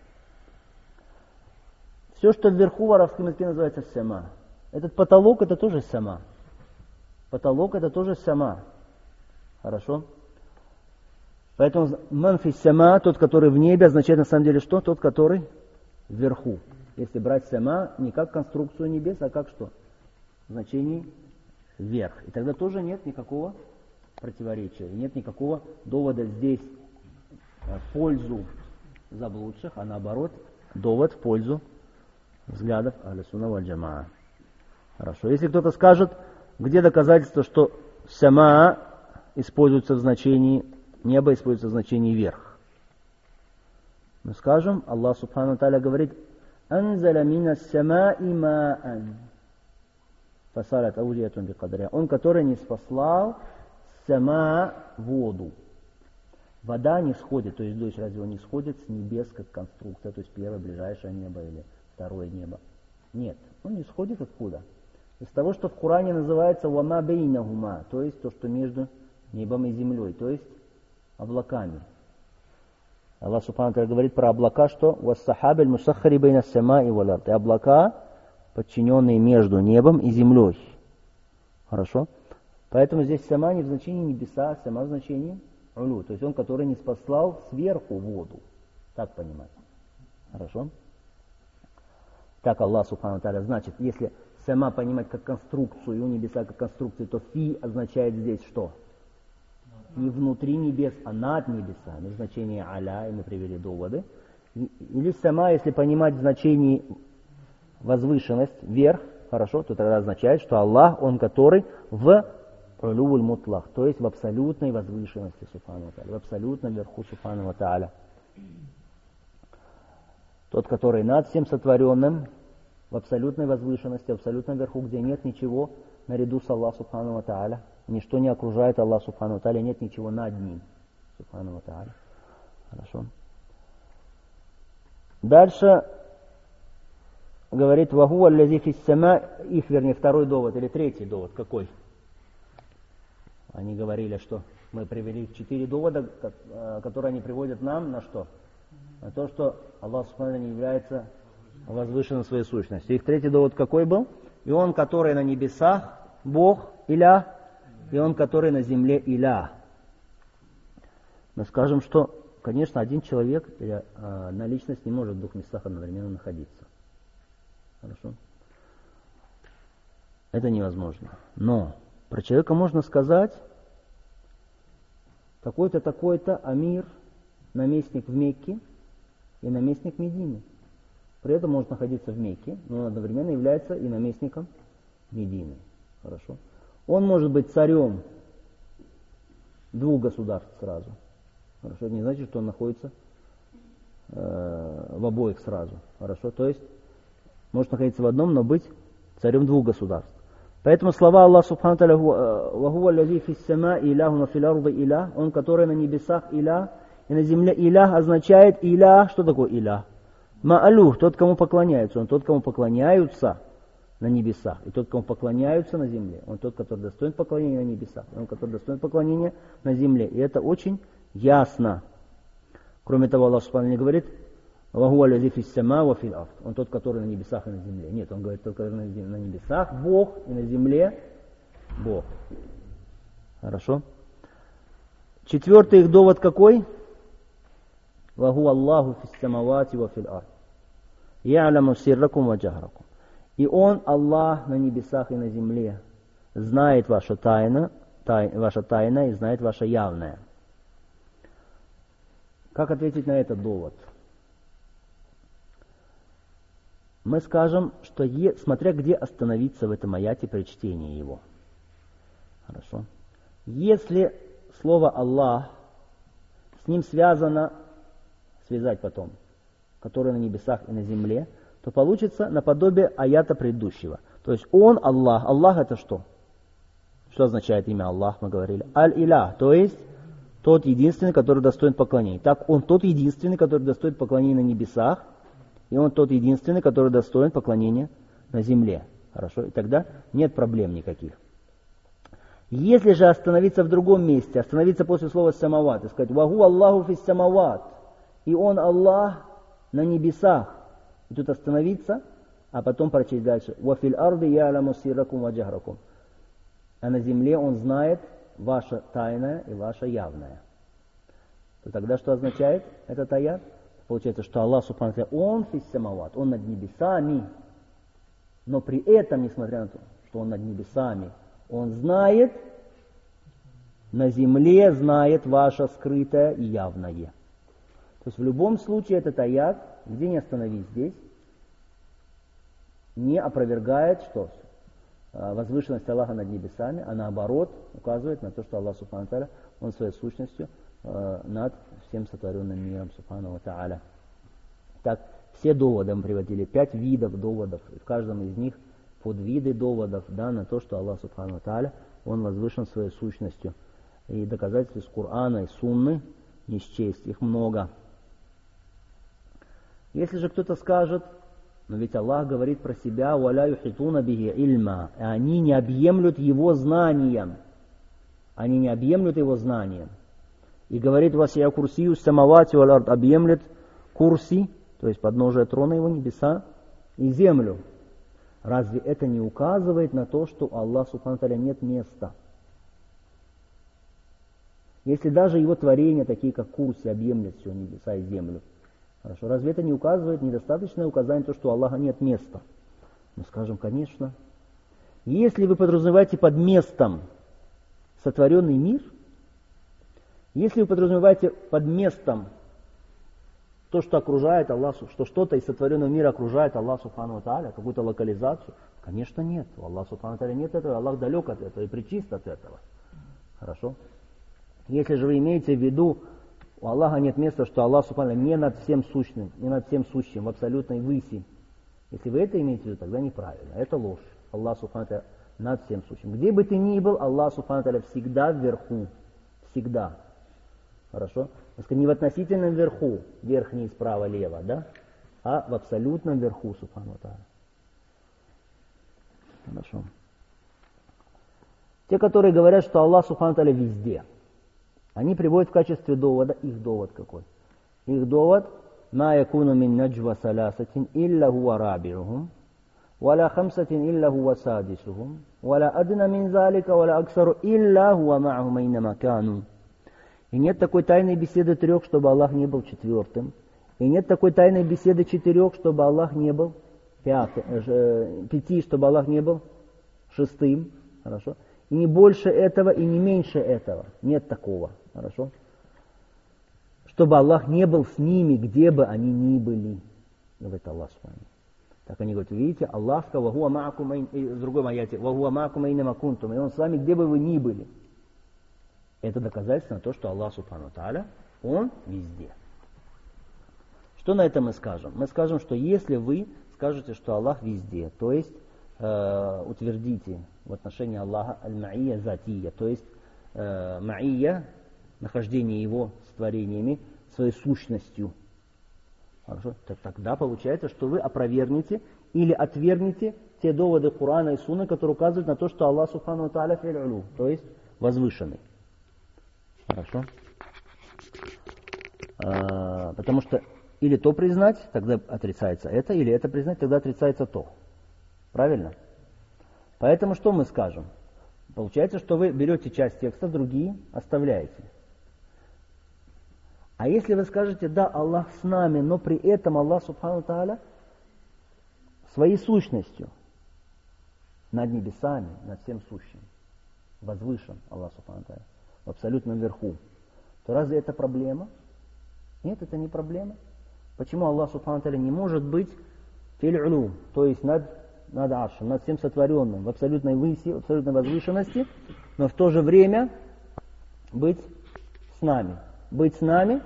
Все, что вверху в арабском языке называется сама. Этот потолок это тоже сама. Потолок это тоже сама. Хорошо? Поэтому ман фис сама, тот, который в небе, означает на самом деле что? Тот, который вверху. Если брать сама не как конструкцию небес, а как что? В значении вверх. И тогда тоже нет никакого противоречия. Нет никакого довода здесь в пользу заблудших, а наоборот, довод в пользу взглядов Ахлю-Сунна валь Джамаа. Хорошо. Если кто-то скажет, где доказательство, что сама используется в значении небо, используется в значении верх. Мы скажем, Аллах Субхану ва Тааля говорит: «Анзаля мина самаи маан». фасалят аудиятун бикадрия. Он, который не спаслал сама воду. Вода не сходит, то есть дождь разве он не сходит с небес как конструкция, то есть первое ближайшее небо или второе небо? Нет, он не сходит откуда? Из того, что в Коране называется «вама бейнахума», то есть то, что между небом и землей, то есть облаками. Аллах Субхану ва Тааля говорит про облака, что «вассахаб аль-мусаххари бейна ас-самаи вал ард», и облака, подчиненные между небом и землей. Хорошо? Поэтому здесь сама не в значении небеса, а сама в значении улю, то есть он, который не спаслал сверху воду. Так понимать. Хорошо? Так Аллах Субхану ва Тааля, значит, если сама понимать как конструкцию, и у небеса как конструкцию, то фи означает здесь что? Не внутри небес, а над небесами. Значение аля, и мы привели доводы. Или сама, если понимать в значении возвышенность, вверх, хорошо, то тогда означает, что Аллах, Он который в улювуль мутлах, то есть в абсолютной возвышенности, субхану ва тааля, в абсолютном верху, субхану ва тааля. Тот, который над всем сотворенным, в абсолютной возвышенности, в абсолютном верху, где нет ничего наряду с Аллахом, субхану ва тааля. Ничто не окружает Аллах, субхану ва тааля, нет ничего над ним, субхану ва тааля. Хорошо. Дальше говорит, ваху аллази фис сама, их, вернее, второй довод или третий довод, какой? Они говорили, что мы привели 4 довода, которые они приводят нам на что? На то, что Аллах субхану ва тааля не является возвышенным в своей сущности. Их третий довод какой был? И он, который на небесах, Бог, Илях, и он, который на земле, Илях. Мы скажем, что, конечно, один человек или одна личность не может в 2 местах одновременно находиться. Хорошо? Это невозможно. Но про человека можно сказать, такой-то, такой-то амир, наместник в Мекке и наместник в Медине. При этом может находиться в Мекке, но он одновременно является и наместником Медины. Хорошо? Он может быть царем 2 государств сразу. Хорошо? Это не значит, что он находится в обоих сразу. Хорошо? То есть может находиться в одном, но быть царем 2 государств. Поэтому слова Аллаха Субхану ва Тааля, «Ваху аллази фис сама иляхун ва фил арди илях», он, который на небесах илях и на земле илях, означает илях. Что такое илях? Ма'алух, тот, кому поклоняются. Он тот, кому поклоняются на небесах. И тот, кому поклоняются на земле. Он тот, который достоин поклонения на небесах. И он, который достоин поклонения на земле. И это очень ясно. Кроме того, Аллах Субхану не говорит, «Ваху аллази фис сама ва фил ард». Он тот, который на небесах и на земле. Нет, он говорит, только на небесах Бог и на земле Бог. Хорошо? 4-й их довод какой? «Ваху Аллаху фис самавати ва фил ард. Я'ламу сирракум ва джахракум». И Он, Аллах, на небесах и на земле, знает ваша тайна и знает ваше явное. Как ответить на этот довод? Мы скажем, что смотря где остановиться в этом аяте при чтении его. Хорошо. Если слово «Аллах», с ним связано, связать потом, который на небесах и на земле, то получится наподобие аята предыдущего. То есть Он, Аллах. Аллах это что? Что означает имя Аллах, мы говорили? Аль-Илях, то есть тот единственный, который достоин поклонения. Так, Он тот единственный, который достоин поклонения на небесах, и Он тот единственный, который достоин поклонения на земле. Хорошо? И тогда нет проблем никаких. Если же остановиться в другом месте, остановиться после слова «самават» и сказать «Ваху Аллаху фис самават», и Он Аллах на небесах, и тут остановиться, а потом прочесть дальше «Ва фил арди я'ламу сирракум ва джахракум». А на земле Он знает ваше тайное и ваше явное. То тогда что означает этот аят? Получается, что Аллах Субхану ва Тааля, Он фис самават, Он над небесами, но при этом, несмотря на то, что Он над небесами, Он знает, на земле знает ваше скрытое и явное. То есть в любом случае этот аят, где не остановись здесь, не опровергает что? Возвышенность Аллаха над небесами, а наоборот указывает на то, что Аллах Субхану ва Тааля, Он своей сущностью над всем сотворенным миром, Субхану ва Тааля. Так, все доводы мы приводили, 5 видов доводов, и в каждом из них подвиды доводов, да, на то, что Аллах Субхану ва Тааля, Он возвышен своей сущностью. И доказательств из Корана и Сунны не счесть, их много. Если же кто-то скажет, но ведь Аллах говорит про себя, «Валя юхитуна бихи ильма», и они не объемлют его знанием. Они не объемлют его знанием. И говорит, «Васия курсию самавати валь ард», объемлет курси, то есть подножие трона его, небеса и землю. Разве это не указывает на то, что у Аллаха Субхану ва Тааля нет места? Если даже его творения, такие как курси, объемлят все небеса и землю, хорошо, разве это не указывает недостаточное указание на то, что у Аллаха нет места? Мы скажем, конечно. Если вы подразумеваете под местом сотворенный мир, если вы подразумеваете под местом то, что окружает Аллаху, что что-то из сотворенного мира окружает Аллах Субхану ва Тааля, какую-то локализацию, конечно, нет. У Аллаха Субхану ва Тааля нет этого, Аллах далек от этого и причист от этого. Хорошо? Если же вы имеете в виду, у Аллаха нет места, что Аллах Субхану ва Тааля не над всем сущным, не над всем сущим, в абсолютной выси. Если вы это имеете в виду, тогда неправильно. Это ложь. Аллах Субхану ва Тааля над всем сущим. Где бы ты ни был, Аллах Субхану ва Тааля всегда вверху. Всегда. Хорошо? Не в относительном верху, верхний, справа, лево, да? А в абсолютном верху, Субхану ва Тааля. Хорошо. Те, которые говорят, что Аллах Субхану ва Тааля везде, они приводят в качестве довода, их довод какой? Их довод, «Ма якуну мин наджва саласатин илля хуа рабиухум, валя хамсатин илля хуа садисухум, валя адна мин залика, валя аксару илля хуа ма'хум айнама кану». И нет такой тайной беседы 3, чтобы Аллах не был 4. И нет такой тайной беседы 4, чтобы Аллах не был 5, чтобы Аллах не был 6. Хорошо? И не больше этого, и не меньше этого. Нет такого. Хорошо? Чтобы Аллах не был с ними, где бы они ни были. Говорит Аллах с вами. Так они говорят, видите, Аллах сказал, «Вахуа ма'акум», в другом аяте, «Вахуа ма'акум айнама кунтум», и Он с вами, где бы вы ни были. Это доказательство на то, что Аллах Субхану ва Тааля, Он везде. Что на это мы скажем? Мы скажем, что если вы скажете, что Аллах везде, то есть утвердите в отношении Аллаха аль-ма'ия затия, то есть ма'ия, нахождение Его с творениями, своей сущностью. Хорошо? Тогда получается, что вы опровергнете или отвергнете те доводы Корана и Сунны, которые указывают на то, что Аллах Субхану ва Тааля фил-улу, то есть возвышенный. Хорошо? Потому что или то признать, тогда отрицается это, или это признать, тогда отрицается то. Правильно? Поэтому что мы скажем? Получается, что вы берете часть текста, другие оставляете. А если вы скажете, да, Аллах с нами, но при этом Аллах Субхану ва Тааля своей сущностью над небесами, над всем сущим, возвышен Аллах Субхану ва Тааля, в абсолютном верху, то разве это проблема? Нет, это не проблема. Почему Аллах Субхану ва Тааля не может быть фил-улу, то есть над аршем, над всем сотворенным, в абсолютной выси, в абсолютной возвышенности, но в то же время быть с нами? Быть с нами,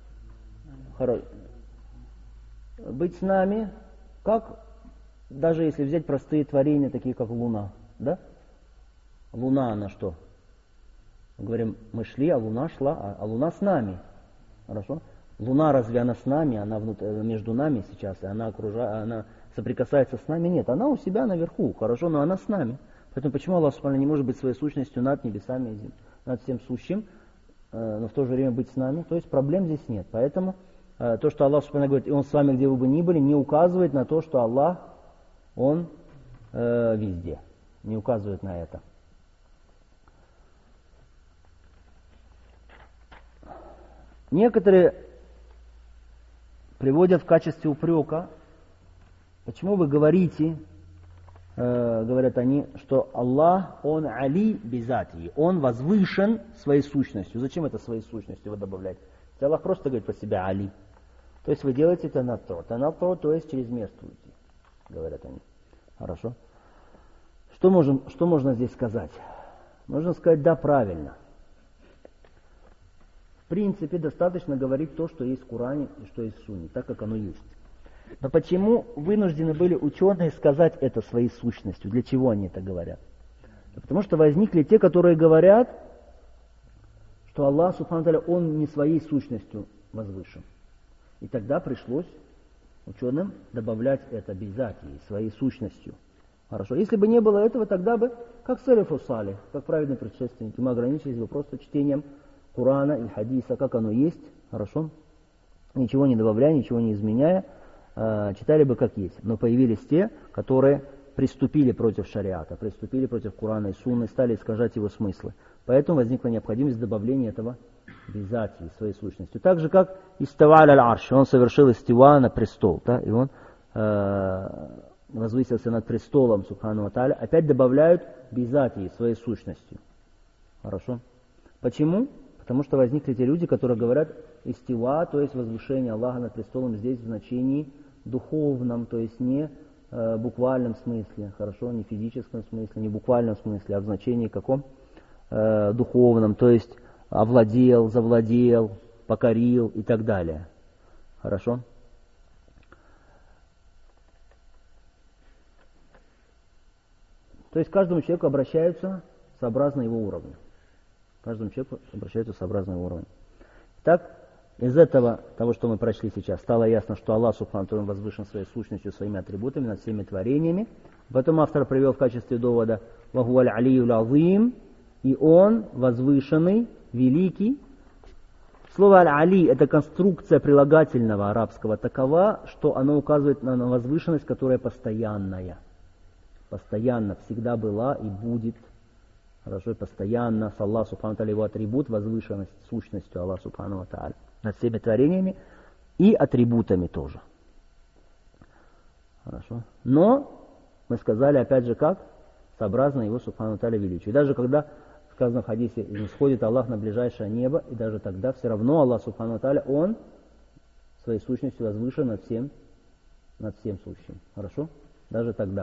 быть с нами, как, даже если взять простые творения, такие как Луна, да? Луна, она что? Мы говорим, мы шли, а Луна шла, а Луна с нами. Хорошо? Луна, разве она с нами? Она между нами сейчас, и она соприкасается с нами? Нет, она у себя наверху, хорошо, но она с нами. Поэтому почему Аллах Субхану не может быть своей сущностью над небесами и землей, над всем сущим, но в то же время быть с нами? То есть проблем здесь нет. Поэтому то, что Аллах Субхану говорит, и Он с вами, где вы бы ни были, не указывает на то, что Аллах, Он везде. Не указывает на это. Некоторые приводят в качестве упрека, почему вы говорите, говорят они, что Аллах, Он али бизати, Он возвышен своей сущностью. Зачем это своей сущностью вы добавляете? Аллах просто говорит по себе али. То есть вы делаете танатту. Танатту, то есть чрезмерствуете, говорят они. Хорошо. Что можно здесь сказать? Можно сказать, да, правильно. В принципе, достаточно говорить то, что есть в Коране и что есть в Сунне, так как оно есть. Но почему вынуждены были ученые сказать это своей сущностью? Для чего они это говорят? Потому что возникли те, которые говорят, что Аллах, субхану ва тааля, Он не своей сущностью возвышен. И тогда пришлось ученым добавлять это бизатией, своей сущностью. Хорошо. Если бы не было этого, тогда бы, как салифу салих, как праведные предшественники, мы ограничились бы просто чтением Корана и хадиса, как оно есть, хорошо, ничего не добавляя, ничего не изменяя, читали бы как есть. Но появились те, которые приступили против шариата, приступили против Корана и Сунны, стали искажать его смыслы. Поэтому возникла необходимость добавления этого бизатии, своей сущностью. Так же, как истава аль-арш, он совершил истива на престол, да, и он возвысился над престолом, субхану ва тааля, опять добавляют бизатии, своей сущностью. Хорошо? Почему? Потому что возникли те люди, которые говорят истива, то есть возвышение Аллаха над престолом здесь в значении духовном, то есть не буквальном смысле, хорошо, не физическом смысле, не буквальном смысле, а в значении каком? Духовном, то есть овладел, завладел, покорил и так далее. Хорошо? То есть к каждому человеку обращаются сообразно его уровню. К каждому человеку обращаются сообразно его уровню. Так, из этого, того, что мы прочли сейчас, стало ясно, что Аллах субхану ва тааля возвышен своей сущностью, своими атрибутами над всеми творениями. Потом автор привел в качестве довода «Ваху аль-алию азим», и он возвышенный, великий. Слово «аль-али» — это конструкция прилагательного арабского такова, что оно указывает на возвышенность, которая постоянная. Постоянно, всегда была и будет. Хорошо, и постоянно с Аллах субхану ва тааля его атрибут, возвышенность сущностью Аллах субхану ва тааля над всеми творениями и атрибутами тоже. Хорошо. Но мы сказали опять же как? Сообразно его субхану ва тааля величию. И даже когда сказано в хадисе, исходит Аллах на ближайшее небо, и даже тогда все равно Аллах субхану ва тааля, Он своей сущностью возвышен над всем сущим. Хорошо? Даже тогда.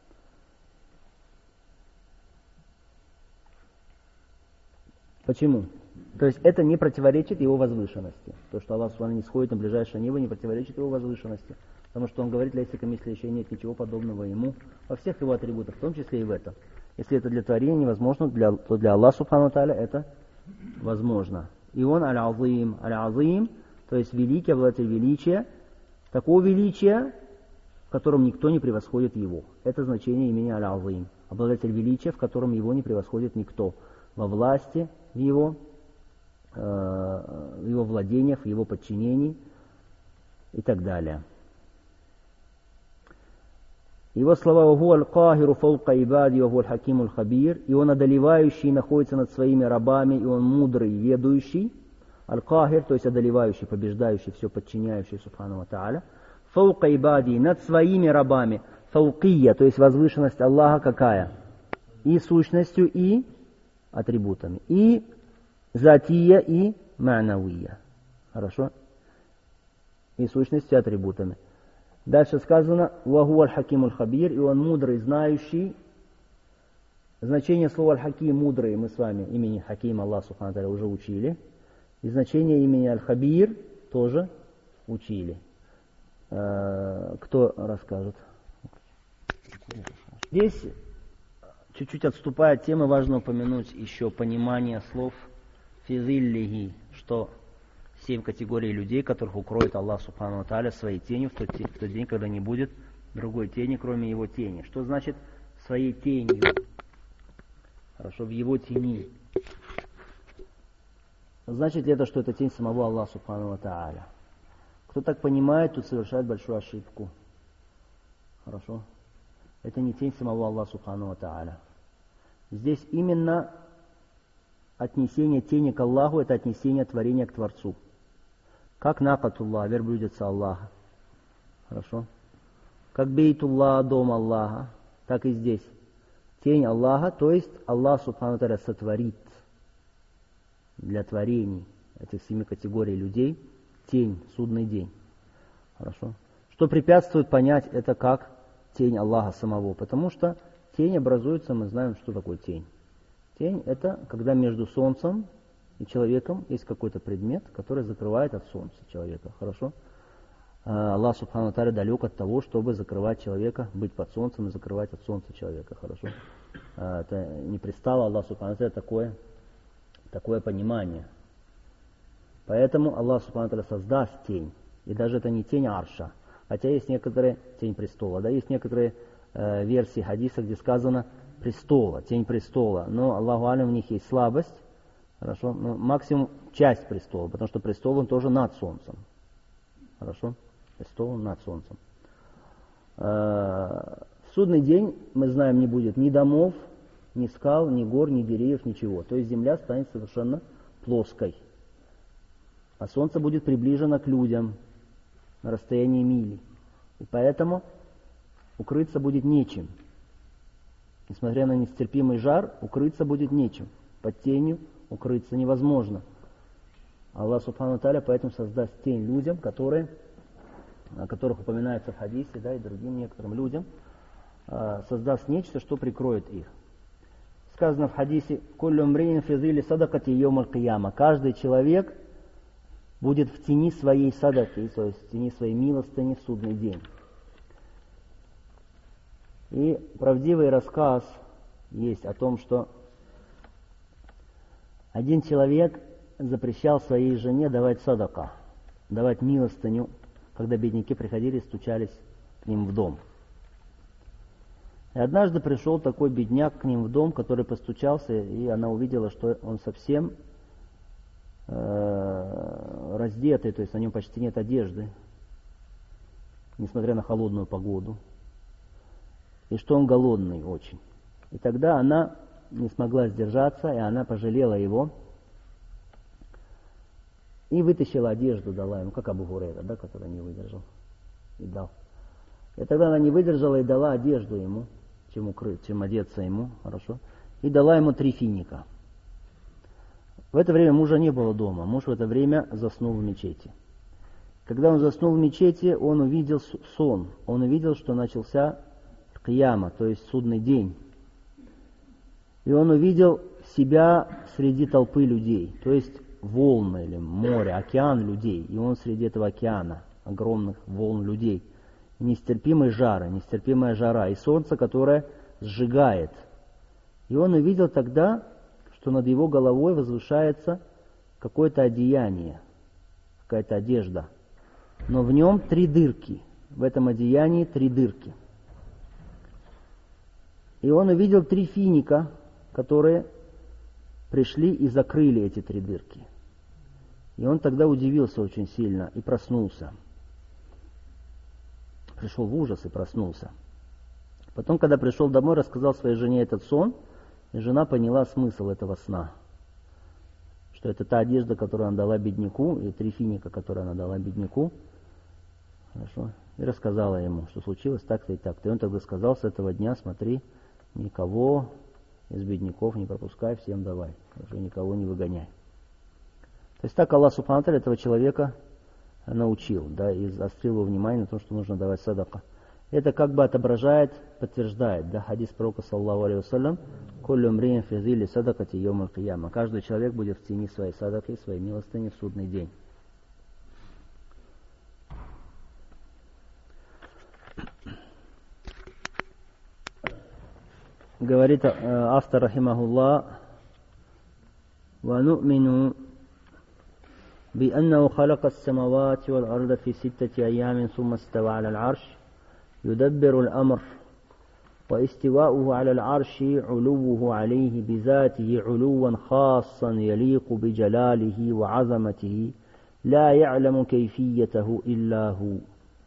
Почему? То есть это не противоречит его возвышенности. То, что Аллах субхану не сходит на ближайшее небо, не противоречит его возвышенности. Потому что он говорит, ляйся камисли еще нет ничего подобного ему во всех его атрибутах, в том числе и в этом. Если это для творения невозможно, то для Аллаха субхану ва тааля это возможно. И он аль-азим, то есть великий, обладатель величия, такого величия, в котором никто не превосходит его. Это значение имени аль-азим. Обладатель величия, в котором его не превосходит никто. Во власти, в его владениях, в его подчинении и так далее. Его слова «Ваху аль-кахиру фаука ибади, ваху аль-хакиму аль-хабир», и он одолевающий находится над своими рабами, и он мудрый, ведущий. Аль-кахир, то есть одолевающий, побеждающий, все подчиняющий, субхану ва тааля. Фаука ибади, над своими рабами. Фаукия, то есть возвышенность Аллаха какая? И сущностью, и атрибутами. И затия, и ма'навия. Хорошо? И сущностью, и атрибутами. Дальше сказано «Ваху аль-хаким аль-хабир», и он мудрый, знающий. Значение слова аль-хаким, мудрый, мы с вами имени Хаким Аллах субхану ва тааля уже учили. И значение имени аль-хабир тоже учили. Кто расскажет? Здесь, чуть-чуть отступая от темы, важно упомянуть еще понимание слов физиллихи, что 7 категорий людей, которых укроет Аллах субхану ва тааля своей тенью в тот день, когда не будет другой тени, кроме его тени. Что значит своей тенью? Хорошо, в его тени. Значит ли это, что это тень самого Аллаха субхану ва тааля? Кто так понимает, тот совершает большую ошибку. Хорошо? Это не тень самого Аллаха субхану ва тааля. Здесь именно отнесение тени к Аллаху, это отнесение творения к Творцу. Как накатуллах, верблюдица Аллаха. Хорошо? Как бейтуллах, дом Аллаха, так и здесь. Тень Аллаха, то есть Аллах субхану ва тааля сотворит для творений этих 7 категорий людей тень, судный день. Хорошо? Что препятствует понять это как тень Аллаха самого? Потому что тень образуется, мы знаем, что такое тень. Тень — это когда между солнцем и человеком есть какой-то предмет, который закрывает от солнца человека. Хорошо? Аллах Субхану Тааля далек от того, чтобы закрывать человека, быть под солнцем и закрывать от солнца человека. Хорошо? Это не пристало Аллаху Субхану Тааля такое понимание. Поэтому Аллах Субхану Тааля создаст тень. И даже это не тень арша. Хотя есть некоторые, тень престола, да, есть некоторые версии хадиса, где сказано престола, тень престола. Но Аллаху алям, в них есть слабость. Хорошо? Но максимум часть престола, потому что престол он тоже над солнцем. Хорошо? Престол над солнцем. В судный день, мы знаем, не будет ни домов, ни скал, ни гор, ни деревьев, ничего. То есть земля станет совершенно плоской. А солнце будет приближено к людям на расстоянии мили. И поэтому укрыться будет нечем. Несмотря на нестерпимый жар, укрыться будет нечем. Под тенью укрыться невозможно. Аллах Субхану Тааля поэтому создаст тень людям, о которых упоминается в хадисе, да, и другим некоторым людям, создаст нечто, что прикроет их. Сказано в хадисе: «Куллю мриин фи зилли садакати йомаль кияма». Каждый человек будет в тени своей садаки, то есть в тени своей милостыни в судный день. И правдивый рассказ есть о том, что один человек запрещал своей жене давать садака, давать милостыню, когда бедняки приходили и стучались к ним в дом. И однажды пришел такой бедняк к ним в дом, который постучался, и она увидела, что он совсем раздетый, то есть на нем почти нет одежды, несмотря на холодную погоду, и что он голодный очень. И тогда она не смогла сдержаться, и она пожалела его, и вытащила одежду, дала ему, как Абу Хурейра, да, который не выдержал, и дал. И тогда она не выдержала и дала одежду ему, чем одеться ему, хорошо, и дала ему 3 финика. В это время мужа не было дома, муж в это время заснул в мечети. Когда он заснул в мечети, он увидел сон, он увидел, что начался кияма, то есть судный день. И он увидел себя среди толпы людей, то есть волны или море, океан людей, и он среди этого океана, огромных волн людей. Нестерпимой жары, нестерпимая жара, и солнце, которое сжигает. И он увидел тогда, что над его головой возвышается какое-то одеяние, какая-то одежда. Но в нем 3 дырки, в этом одеянии 3 дырки. И он увидел 3 финика, которые пришли и закрыли эти 3 дырки. И он тогда удивился очень сильно и проснулся. Пришел в ужас и проснулся. Потом, когда пришел домой, рассказал своей жене этот сон, и жена поняла смысл этого сна. Что это та одежда, которую она дала бедняку, и 3 финика, которые она дала бедняку. Хорошо. И рассказала ему, что случилось так-то и так-то. И он тогда сказал: с этого дня, смотри, никого из бедняков не пропускай, всем давай. Уже никого не выгоняй. То есть так Аллах Субхану Тааля этого человека научил, да, и заострил его внимание на то, что нужно давать садака. Это как бы отображает, подтверждает, да, хадис пророка саллаллаху алейхи вассалям: «Куллю мриин фи зилли садакати йомаль кияма». Каждый человек будет в тени своей садаки, своей милостыни в судный день. Говорит автор рахимахуллах: «Ва ну'мину بأنه خلق السماوات والأرض في 6 أيام ثم استوى على العرش يدبر الأمر واستواؤه على العرش علوه عليه بذاته علوا خاصا يليق بجلاله وعظمته لا يعلم كيفيته إلا هو».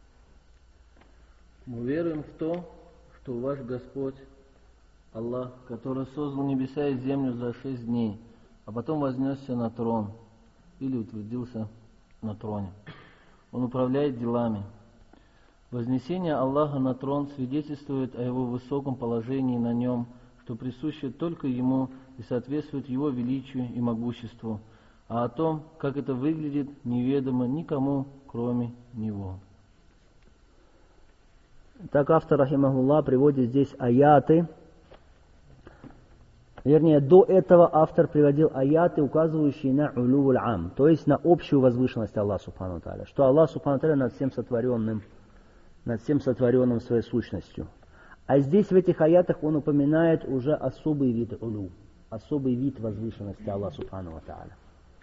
Мы веруем в то, что ваш Господь, Аллах, который создал небеса и землю за 6 дней, а потом вознесся на трон, или утвердился на троне. Он управляет делами. Вознесение Аллаха на трон свидетельствует о Его высоком положении на нем, что присуще только Ему и соответствует Его величию и могуществу, а о том, как это выглядит, неведомо никому, кроме Него. Так автор рахимахуллах приводит здесь аяты, Вернее, до этого автор приводил аяты, указывающие на улювуль ам, то есть на общую возвышенность Аллаха Субхану Тааля, что Аллах Субхану Тааля над всем сотворенным своей сущностью. А здесь в этих аятах он упоминает уже особый вид улю, особый вид возвышенности Аллаха Субхану Тааля.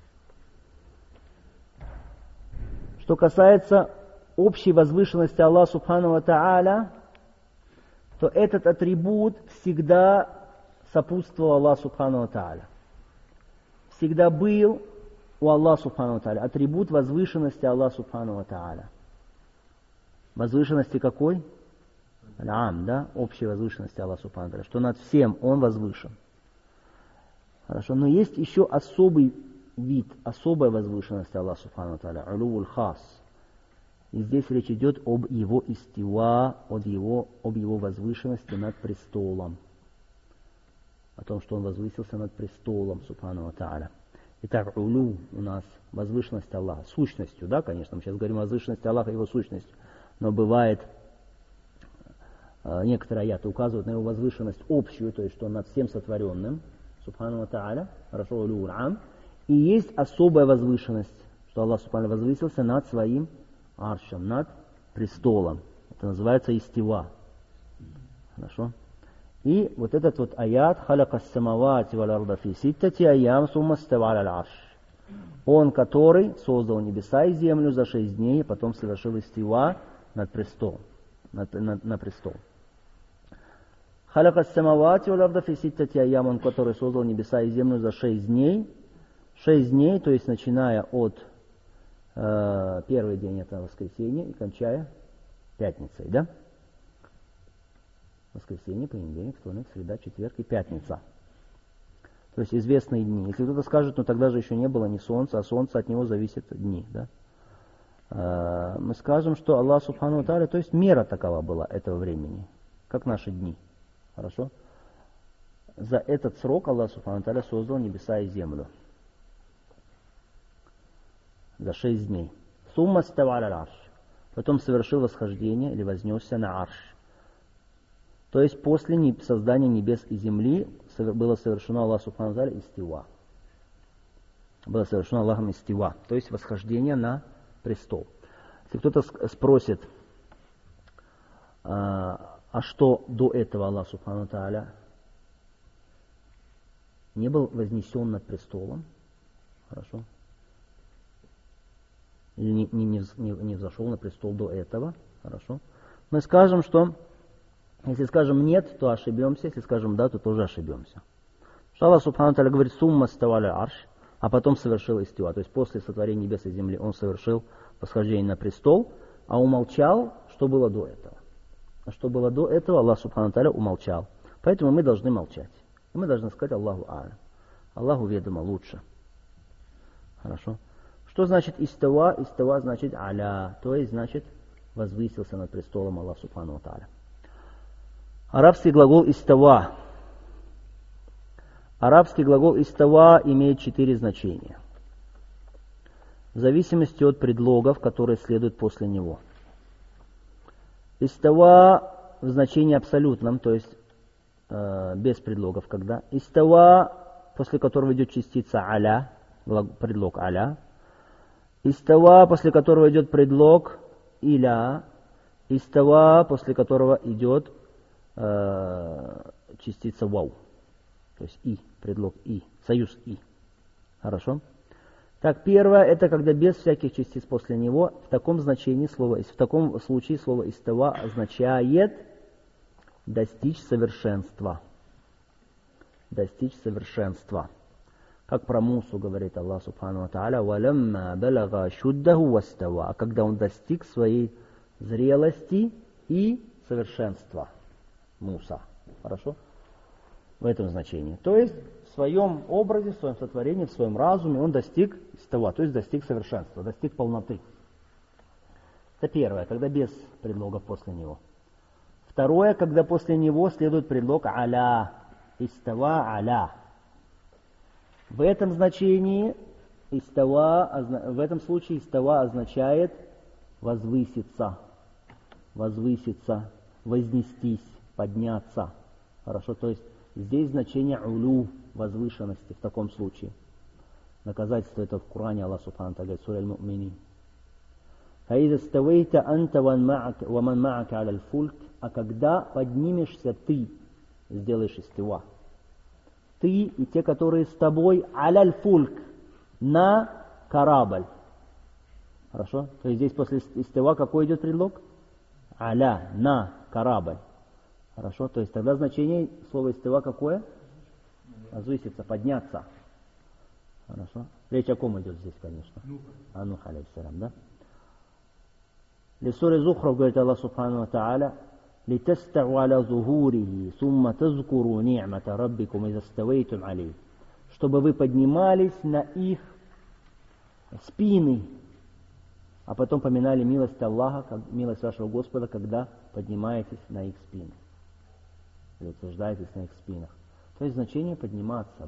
Что касается общей возвышенности Аллаха Субхану Тааля, то этот атрибут всегда сопутствовал Аллаху Субхану Тааля. Всегда был у Аллаха Субхану Тааля атрибут возвышенности Аллаха Субхану Тааля. Возвышенности какой? Аль-Ам, да? Общей возвышенности Аллаха Субхану Тааля. Что над всем Он возвышен. Хорошо, но есть еще особый вид, особая возвышенность Аллаха Субхану Тааля. Улувуль хас. И здесь речь идет об Его истива, об его возвышенности над престолом. О том, что Он возвысился над престолом, Субхану Тааля. Итак, улу у нас возвышенность Аллаха, сущностью, да, конечно, мы сейчас говорим о возвышенности Аллаха, Его сущностью, но бывает, некоторые аяты указывают на Его возвышенность общую, то есть, что Он над всем сотворенным, Субхану Тааля, хорошо, улу ам, и есть особая возвышенность, что Аллах, Субхану, возвысился над своим аршем, над престолом. Это называется истива. Хорошо? И вот этот вот аят «Халяка ас-самавати валь арда фи ситтати айям сумма става аля аль-арш». Он, который создал небеса и землю за 6 дней, потом совершил истива над престолом. На престол. «Халяка ас-самавати валь арда фи ситтати айям», он, который создал небеса и землю за 6 дней. 6 дней, то есть начиная от первый день это воскресенье и кончая пятницей, да? Воскресенье, понедельник, вторник, среда, четверг и пятница. То есть известные дни. Если кто-то скажет, ну тогда же еще не было ни солнца, а солнце от него зависит дни, да? Мы скажем, что Аллах Субхану Тааля, то есть мера такова была этого времени, как наши дни. Хорошо? За этот срок Аллах Субхану Тааля создал небеса и землю. За 6 дней. Сумма става аля аль-арш. Потом совершил восхождение или вознесся на арш. То есть после создания небес и земли было совершено Аллаху Субхану Тааля истива. Было совершено Аллахом истива, то есть восхождение на престол. Если кто-то спросит, а что до этого Аллах Субхану Тааля не был вознесен над престолом, хорошо? Или не взошел на престол до этого, хорошо? Мы скажем, что если скажем нет, то ошибемся, если скажем да, то тоже ошибемся. Что Аллах Субхану Тааля говорит «Сумма става аля арш», а потом совершил истива. То есть после сотворения небес и земли он совершил восхождение на престол, а умолчал, что было до этого. А что было до этого, Аллах Субхану Тааля умолчал. Поэтому мы должны молчать. И мы должны сказать Аллаху а'ля. Аллаху ведомо лучше. Хорошо? Что значит истава? Истава значит аля, то есть значит возвысился над престолом Аллах Субхану Тааля. Арабский глагол истава. Арабский глагол истава имеет 4 значения. В зависимости от предлогов, которые следуют после него. Истава в значении абсолютном, то есть без предлогов, когда. Истава, после которого идет частица аля, предлог аля. Истава, после которого идет предлог иля. Истава, после которого идет частица вау. То есть и, предлог и, союз и. Хорошо? Так, первое, это когда без всяких частиц после него, в таком случае слово истава означает достичь совершенства. Достичь совершенства. Как про Мусу говорит Аллах Субхану Тааля, «Валямма балага шуддаху вастава», когда он достиг своей зрелости и совершенства. Муса. Хорошо? В этом значении. То есть в своем образе, в своем сотворении, в своем разуме он достиг истава, то есть достиг совершенства, достиг полноты. Это первое, когда без предлогов после него. Второе, когда после него следует предлог аля. Истава аля. В этом значении в этом случае истава означает возвыситься, вознестись, подняться. Хорошо, то есть Здесь значение улю, возвышенности в таком случае. Доказательство это в Коране Аллах Субхану Тааля говорит, сура Аль-Му'минин. فَإِذَا اسْتَوَيْتَ أَنْتَ وَمَنْ مَعَكَ عَلَى الْفُلْكِ. А когда поднимешься ты, сделаешь истива. Ты и те, которые с тобой, аляль фульк, на корабль. Хорошо? То есть здесь после истива какой идет предлог? Аля, на корабль. Хорошо? То есть тогда значение слова истива какое? Возвыситься, подняться. Хорошо? Речь о ком идет здесь, конечно? О Нух, алейхиссалям, да? Лисуре Зухров, говорит Аллах Субхану Ва Та'аля, لِتَسْتَعُوا عَلَى ظُهُورِهِ ثُمَّ تَذْكُرُوا نِعْمَةَ رَبِّكُمْ إِذَا اسْتَوَيْتُمْ عَلَيْهِ. Чтобы вы поднимались на их спины, а потом поминали милость Аллаха, милость вашего Господа, когда поднимаетесь на их спины. Или утверждаетесь на их спинах. То есть значение подниматься,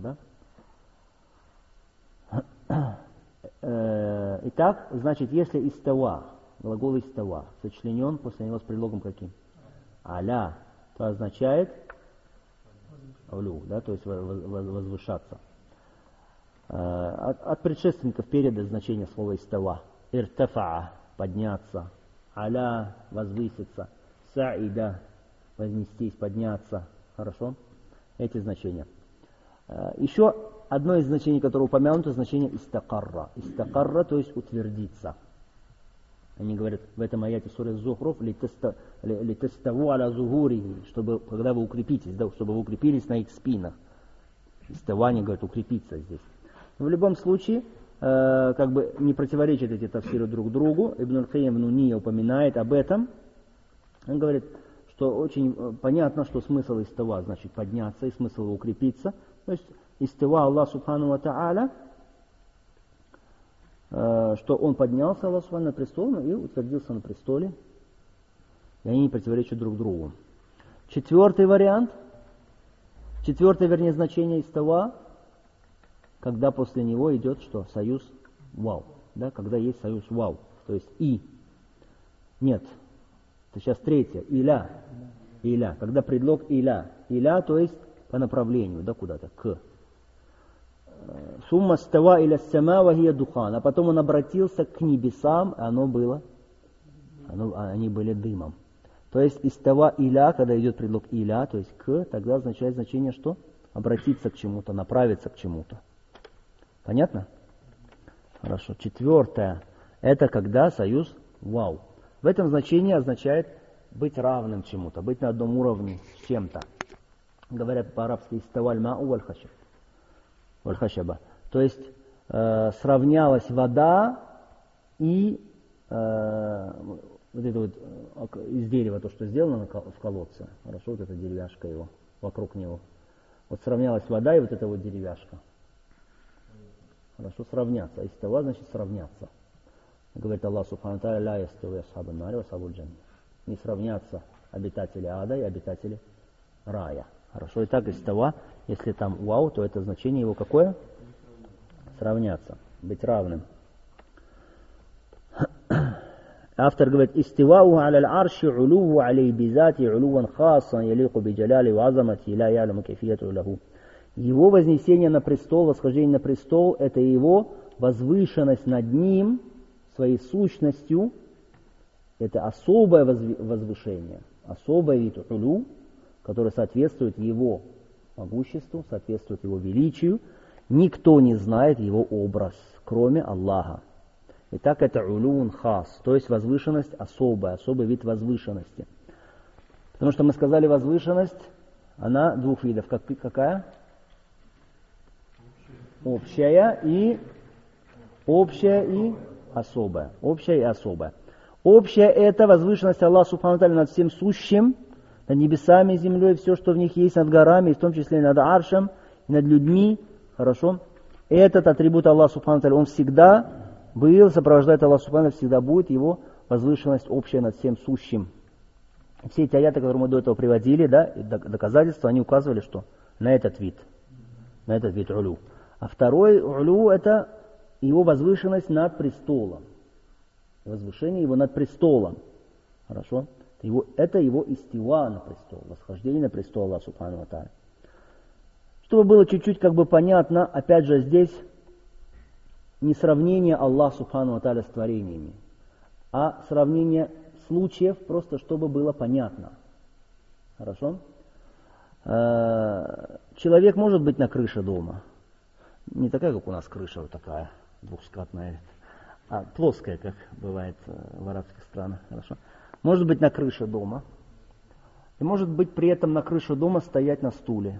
да? Итак, значит, если истава, глагол истава, сочленен после него с предлогом каким? Аля, то означает улю, да, то есть возвышаться. От предшественников передано значение слова истава. Иртафа, подняться. Аля, возвыситься. Саида, вознестись, подняться. Хорошо? Эти значения. Еще одно из значений, которое упомянуто, значение истакарра. Истакарра, то есть утвердиться. Они говорят в этом аяте суры Зухруф, литаставу аля зухури, чтобы, когда вы укрепитесь, да, чтобы вы укрепились на их спинах. Истава, они говорят, укрепиться здесь. Но в любом случае, как бы не противоречат эти тафсиры друг другу. Ибн Аль-Кайим в Нунья упоминает об этом. Он говорит, что очень понятно, что смысл истава значит подняться, и смысл укрепиться. То есть истава Аллах Субхану Ва Та'аля, что он поднялся, Аллах Субхану, на престол и утвердился на престоле. И они не противоречат друг другу. Четвертый вариант, вернее, значение истава, когда после него идет что? Союз вау. Да? Когда есть союз вау. То есть и. Нет. Это сейчас третье. Иля. Иля. Когда предлог иля. Иля, то есть по направлению, да, куда-то, к. Сумма става иля сама вахия духан. А потом он обратился к небесам, и они были дымом. То есть истава иля, когда идет предлог иля, то есть к, тогда означает значение что? Обратиться к чему-то, направиться к чему-то. Понятно? Хорошо. Четвертое. Это когда союз вау. В этом значении означает быть равным чему-то, быть на одном уровне с чем-то. Говорят по-арабски «иставаль мау валь-хашаба». То есть сравнялась вода и вот это вот из дерева, то, что сделано в колодце. Хорошо, вот эта деревяшка его, вокруг него. Вот сравнялась вода и вот эта вот деревяшка. Хорошо, сравняться. Истава значит сравняться. Говорит Аллах Субхану Тааля, ля ястави асхабу нари ва асхабу джанна. Не сравнятся обитатели ада и обитатели рая. Хорошо, итак, истава, если там вау, то это значение его какое? Сравняться, быть равным. Автор говорит, истивау аля арши улуву алей бизати улуван хасан ялику биджаляли ва азамати ля яляму кайфияту лаху. Его вознесение на престол, восхождение на престол, это его возвышенность над ним, своей сущностью, это особое возвышение, особый вид улю, который соответствует его могуществу, соответствует его величию. Никто не знает его образ, кроме Аллаха. Итак, это улюн хас, то есть возвышенность особая, особый вид возвышенности. Потому что мы сказали, возвышенность, она двух видов. Какая? Общая и особая. Общая и особая. Общая это возвышенность Аллаха Субхану Тааля над всем сущим, над небесами, землей, все, что в них есть, над горами, в том числе и над аршем, и над людьми. Хорошо? Этот атрибут Аллаха Субхану Тааля, он всегда был, сопровождает Аллах Субхану Тааля, всегда будет его возвышенность общая над всем сущим. Все эти аяты, которые мы до этого приводили, да, доказательства, они указывали, что на этот вид улю. А второй улю это его возвышенность над престолом. Возвышение его над престолом. Хорошо? Это его истива на престол, восхождение на престол Аллаха Субхану ва Тааля. Чтобы было чуть-чуть как бы понятно, опять же здесь не сравнение Аллаха Субхану ва Тааля с творениями, а сравнение случаев, просто чтобы было понятно. Хорошо? Человек может быть на крыше дома. Не такая, как у нас крыша, вот такая, двухскатная, а плоская, как бывает в арабских странах. Хорошо? Может быть на крыше дома. И может быть при этом на крыше дома стоять на стуле.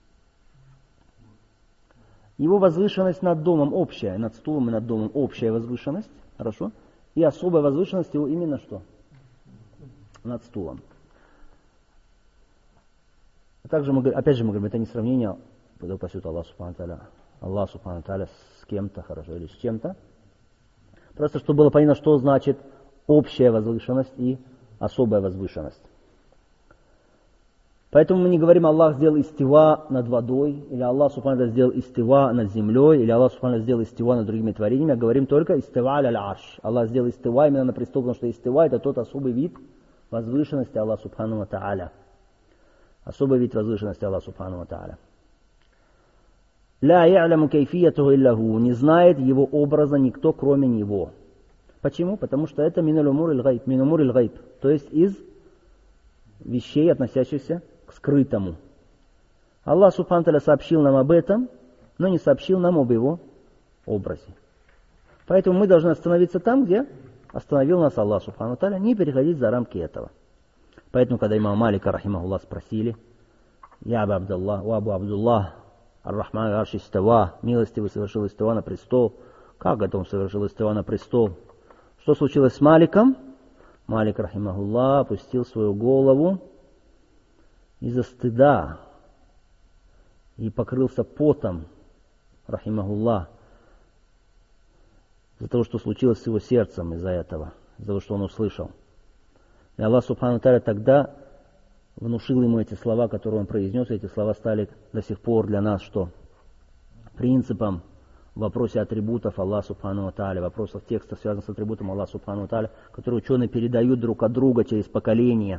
Его возвышенность над домом общая, над стулом и над домом общая возвышенность. Хорошо? И особая возвышенность его именно что? Над стулом. Также опять же мы говорим, это не сравнение, да упасет Аллах Субхану Тааля с кем-то, хорошо, или с чем-то. Просто чтобы было понятно, что значит общая возвышенность и особая возвышенность. Поэтому мы не говорим, Аллах сделал истива над водой, или Аллах Субхану Тааля сделал истива над землей, или Аллах Субхану Тааля сделал истива над другими творениями, а говорим только истива аль-арш. Аллах сделал истива именно на престол, потому что истива это тот особый вид возвышенности Аллаха Субхану Тааля. Особый вид возвышенности Аллаха Субхану ва Тааля. «Ля я'ляму кейфиятуху илляху» не знает его образа никто, кроме него. Почему? Потому что это мин умурил гайб, то есть из вещей, относящихся к скрытому. Аллах Субхану Тааля сообщил нам об этом, но не сообщил нам об его образе. Поэтому мы должны остановиться там, где остановил нас Аллах Субхану Тааля, не переходить за рамки этого. Поэтому, когда имама Малика, рахимахуллах, спросили, «Я Абу Абдуллах, о Абу Абдуллах, Ар-Рахман Арш истава, милостивый совершил истава на престол». Как это он совершил истава на престол? Что случилось с Маликом? Малик, рахимахуллах, опустил свою голову из-за стыда и покрылся потом, рахимахуллах, из-за того, что случилось с его сердцем из-за этого, из-за того, что он услышал. И Аллах Субхану Тааля тогда внушил ему эти слова, которые он произнес, и эти слова стали до сих пор для нас что? Принципом в вопросе атрибутов Аллаха Субхану Тааля, вопросов текста, связанных с атрибутом Аллаха Субхану Тааля, которые ученые передают друг от друга через поколения.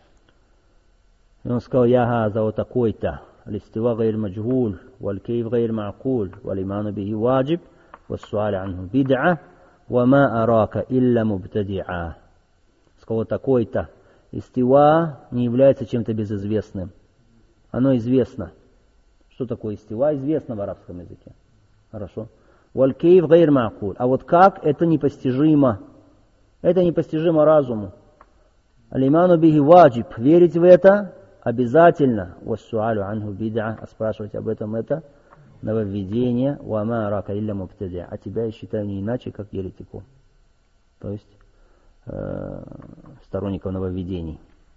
И он сказал, «Я газа вот такой-то, листива гайр маджгуль, валь кейв гайр ма'куль, валь иману бихи ваджиб, вассуаля анху бид'a, ва ма арака илля мубтади'a». Сказал, такой-то. Истива не является чем-то безызвестным. Оно известно. Что такое истива? Известно в арабском языке. Хорошо. Валь кейф гайр ма'куль. А вот как? Это непостижимо. Это непостижимо разуму. Алиману бихи ваджиб. Верить в это обязательно. Вассуалю анху бид'a. А спрашивать об этом это нововведение. Ва ма арака илля мубтади'a. А тебя я считаю не иначе, как еретиком. То есть сторонников нововведений.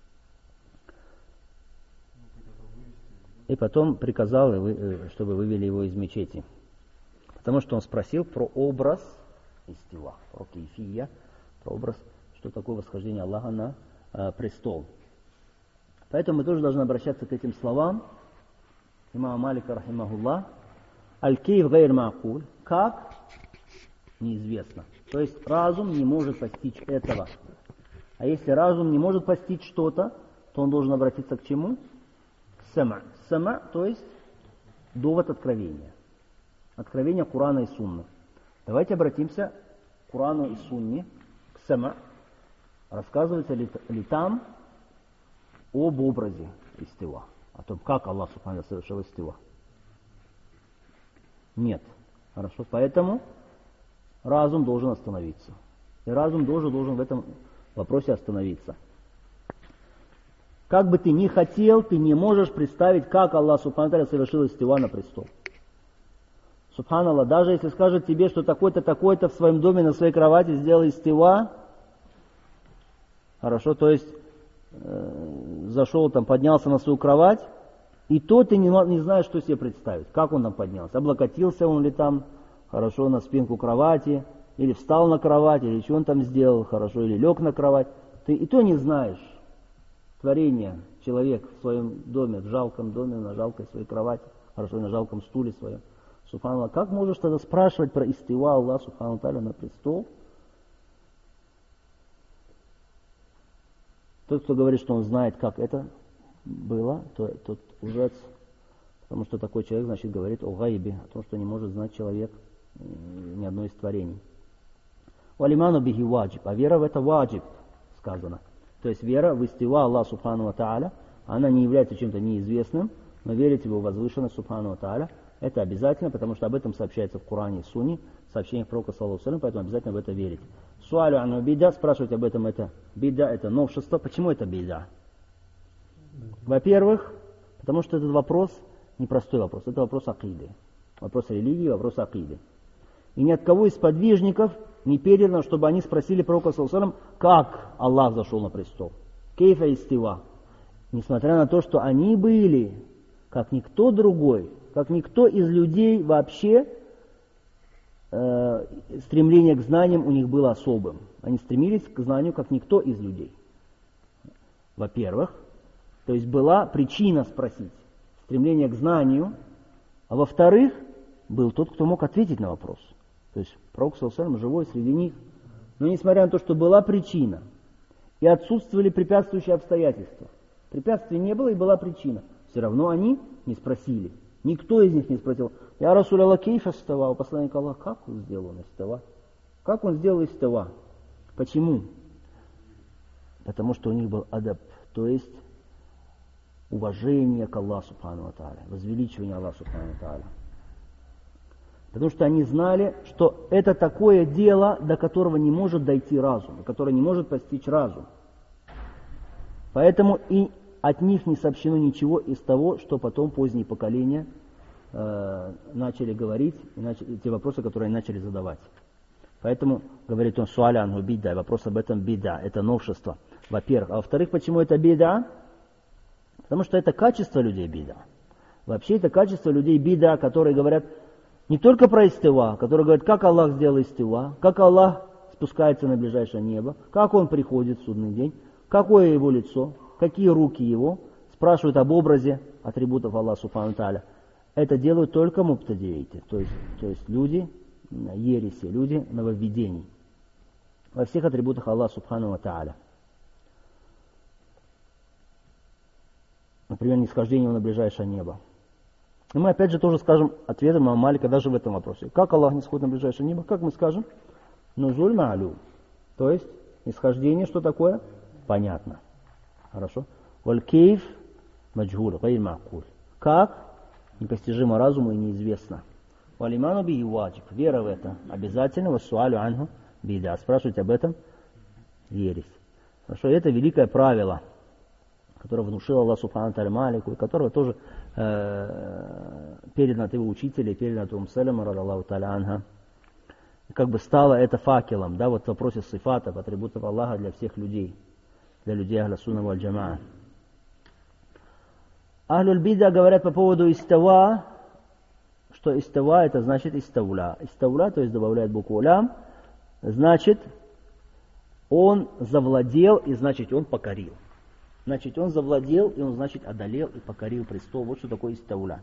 И потом приказал, чтобы вывели его из мечети. Потому что он спросил про образ истива, про кейфия, про образ, что такое восхождение Аллаха на престол. Поэтому мы тоже должны обращаться к этим словам имама Малика, рахимахуллах. Аль-кейф гайр ма'куль. Как? Неизвестно. То есть разум не может постичь этого. А если разум не может постичь что-то, то он должен обратиться к чему? Сама. Сама, то есть довод откровения. Откровение Курана и Сунны. Давайте обратимся к Курану и Сунне, к сама. Рассказывается ли там об образе истива? О том, как Аллах Субхану совершил истива? Нет. Хорошо. Поэтому разум должен остановиться. И разум должен в этом вопросе остановиться. Как бы ты ни хотел, ты не можешь представить, как Аллах Субхану Тааля совершил истива на престол. Субханаллах, даже если скажет тебе, что такой-то, такой-то в своем доме на своей кровати сделал истива, хорошо, то есть зашел там, поднялся на свою кровать, и то ты не знаешь, что себе представить. Как он там поднялся? Облокотился он ли там, хорошо, на спинку кровати, или встал на кровать, или что он там сделал, хорошо, или лег на кровать. Ты и то не знаешь. Творение, человек в своем доме, в жалком доме, на жалкой своей кровати, хорошо, на жалком стуле своем. Субханаллах, как можешь тогда спрашивать про истива Аллаха Субхану Тааля на престол? Тот, кто говорит, что он знает, как это было, то тот лжец, Потому что такой человек, значит, говорит о гайбе, о том, что не может знать человек ни одно из творений. Валиману бихи ваджиб, а вера в это ваджиб сказано. То есть вера в истива Аллах Субхану ва Тааля, она не является чем-то неизвестным, но верить в его возвышенность Субхану ва Тааля, это обязательно, потому что об этом сообщается в Коране и Сунне, в сообщениях пророка, саллаллаху алейхи ва саллям, поэтому обязательно в это верить. Суалю ану бида, спрашивать об этом это бида, это новшество. Почему это бида? Во-первых, потому что этот вопрос непростой вопрос, это вопрос акиды. Вопрос религии, вопрос акиды. И ни от кого из подвижников не передано, чтобы они спросили пророка, саллаллаху алейхи ва саллям, как Аллах зашел на престол. Кейфа истива. Несмотря на то, что они были, как никто другой, как никто из людей вообще, стремление к знаниям у них было особым. Они стремились к знанию, как никто из людей. Во-первых, то есть была причина спросить, стремление к знанию, а во-вторых, был тот, кто мог ответить на вопрос. То есть пророк, саллаллаху алейхи ва саллям, живой среди них. Но несмотря на то, что была причина, и отсутствовали препятствующие обстоятельства, препятствий не было и была причина, все равно они не спросили. Никто из них не спросил: «Я Расуль Аллах, кейф истава?» У посланника Аллаха, как он сделал истава? Как он сделал истава? Почему? Потому что у них был адаб, то есть уважение к Аллаху Субхану ва Тааля, возвеличивание Аллаха Субхану ва Тааля. Потому что они знали, что это такое дело, до которого не может дойти разум, до которого не может постичь разум. Поэтому и от них не сообщено ничего из того, что потом поздние поколения начали говорить, те вопросы, которые они начали задавать. Поэтому, говорит он, суаля анху бидда, вопрос об этом бидда, это новшество, во-первых. А во-вторых, почему это бидда? Потому что это качество людей бидда. Вообще это качество людей бидда, которые говорят не только про истива, которые говорят, как Аллах сделал истива, как Аллах спускается на ближайшее небо, как Он приходит в судный день, какое его лицо, какие руки его, спрашивают об образе атрибутов Аллаха Субхану ва Тааля. Это делают только мубтадиите, то есть люди ереси, люди нововведений во всех атрибутах Аллаха Субхану ва Тааля. Например, нисхождение на ближайшее небо. И мы опять же тоже скажем ответом имама Малика даже в этом вопросе. Как Аллах не сходит на ближайшее небо? Как мы скажем? Нузуль ма'лум. То есть, нисхождение, что такое? Понятно. Хорошо. Валь кейф маджхуль, гайр ма'куль. Как? Непостижимо разуму и неизвестно. Валиману би ваджиб. Вера в это обязательно. Вассуалю анху бида. Спрашивать об этом ересь. Хорошо. Это великое правило, которое внушил Аллах Субхану ва Тааля Малику, и которое тоже передано от его учителя, передано от Саляма, радаллаху тааля анха. Как бы стало это факелом, да, вот в вопросе сифатов, атрибутов Аллаха для всех людей, для людей Ахля Сунна валь Джамаа. Ахлюль бида говорят по поводу истава, что истава это значит иставля. Иставля, то есть добавляет букву лям, значит он завладел и значит он покорил. Значит, он завладел, и он, значит, одолел и покорил престол. Вот что такое истава.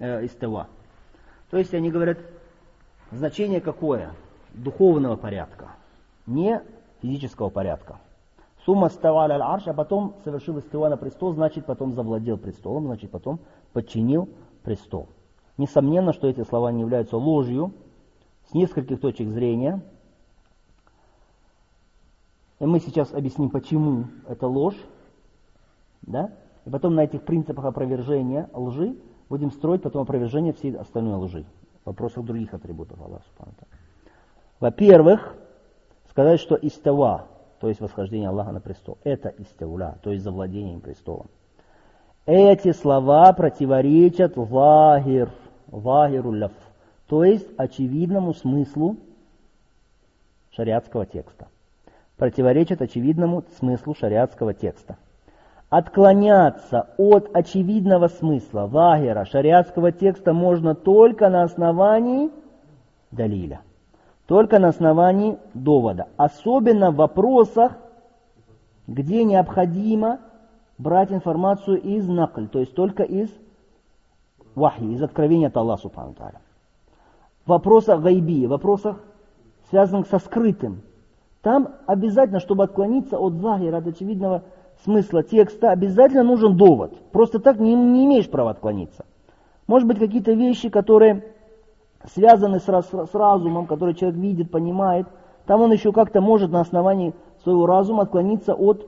То есть, они говорят, значение какое? Духовного порядка, не физического порядка. Сумма става аль арш, а потом совершил истава на престол, значит, потом завладел престолом, значит, потом подчинил престол. Несомненно, что эти слова не являются ложью с нескольких точек зрения. И мы сейчас объясним, почему это ложь. Да? И потом на этих принципах опровержения лжи будем строить потом опровержение всей остальной лжи в вопросах других атрибутов Аллаха Субхану ва Тааля. Во-первых, сказать, что истава, то есть восхождение Аллаха на престол, это истауля, то есть завладение престолом. Эти слова противоречат вахиру ляф, то есть очевидному смыслу шариатского текста. Противоречат очевидному смыслу шариатского текста. Отклоняться от очевидного смысла вахира шариатского текста можно только на основании далиля, только на основании довода. Особенно в вопросах, где необходимо брать информацию из накль, то есть только из вахи, из откровения от Аллаха Субхану ва Тааля. В вопросах гайби, в вопросах, связанных со скрытым, там обязательно, чтобы отклониться от вахира, от очевидного смысла текста, обязательно нужен довод. Просто так не имеешь права отклониться. Может быть, какие-то вещи, которые связаны с разумом, которые человек видит, понимает. Там он еще как-то может на основании своего разума отклониться от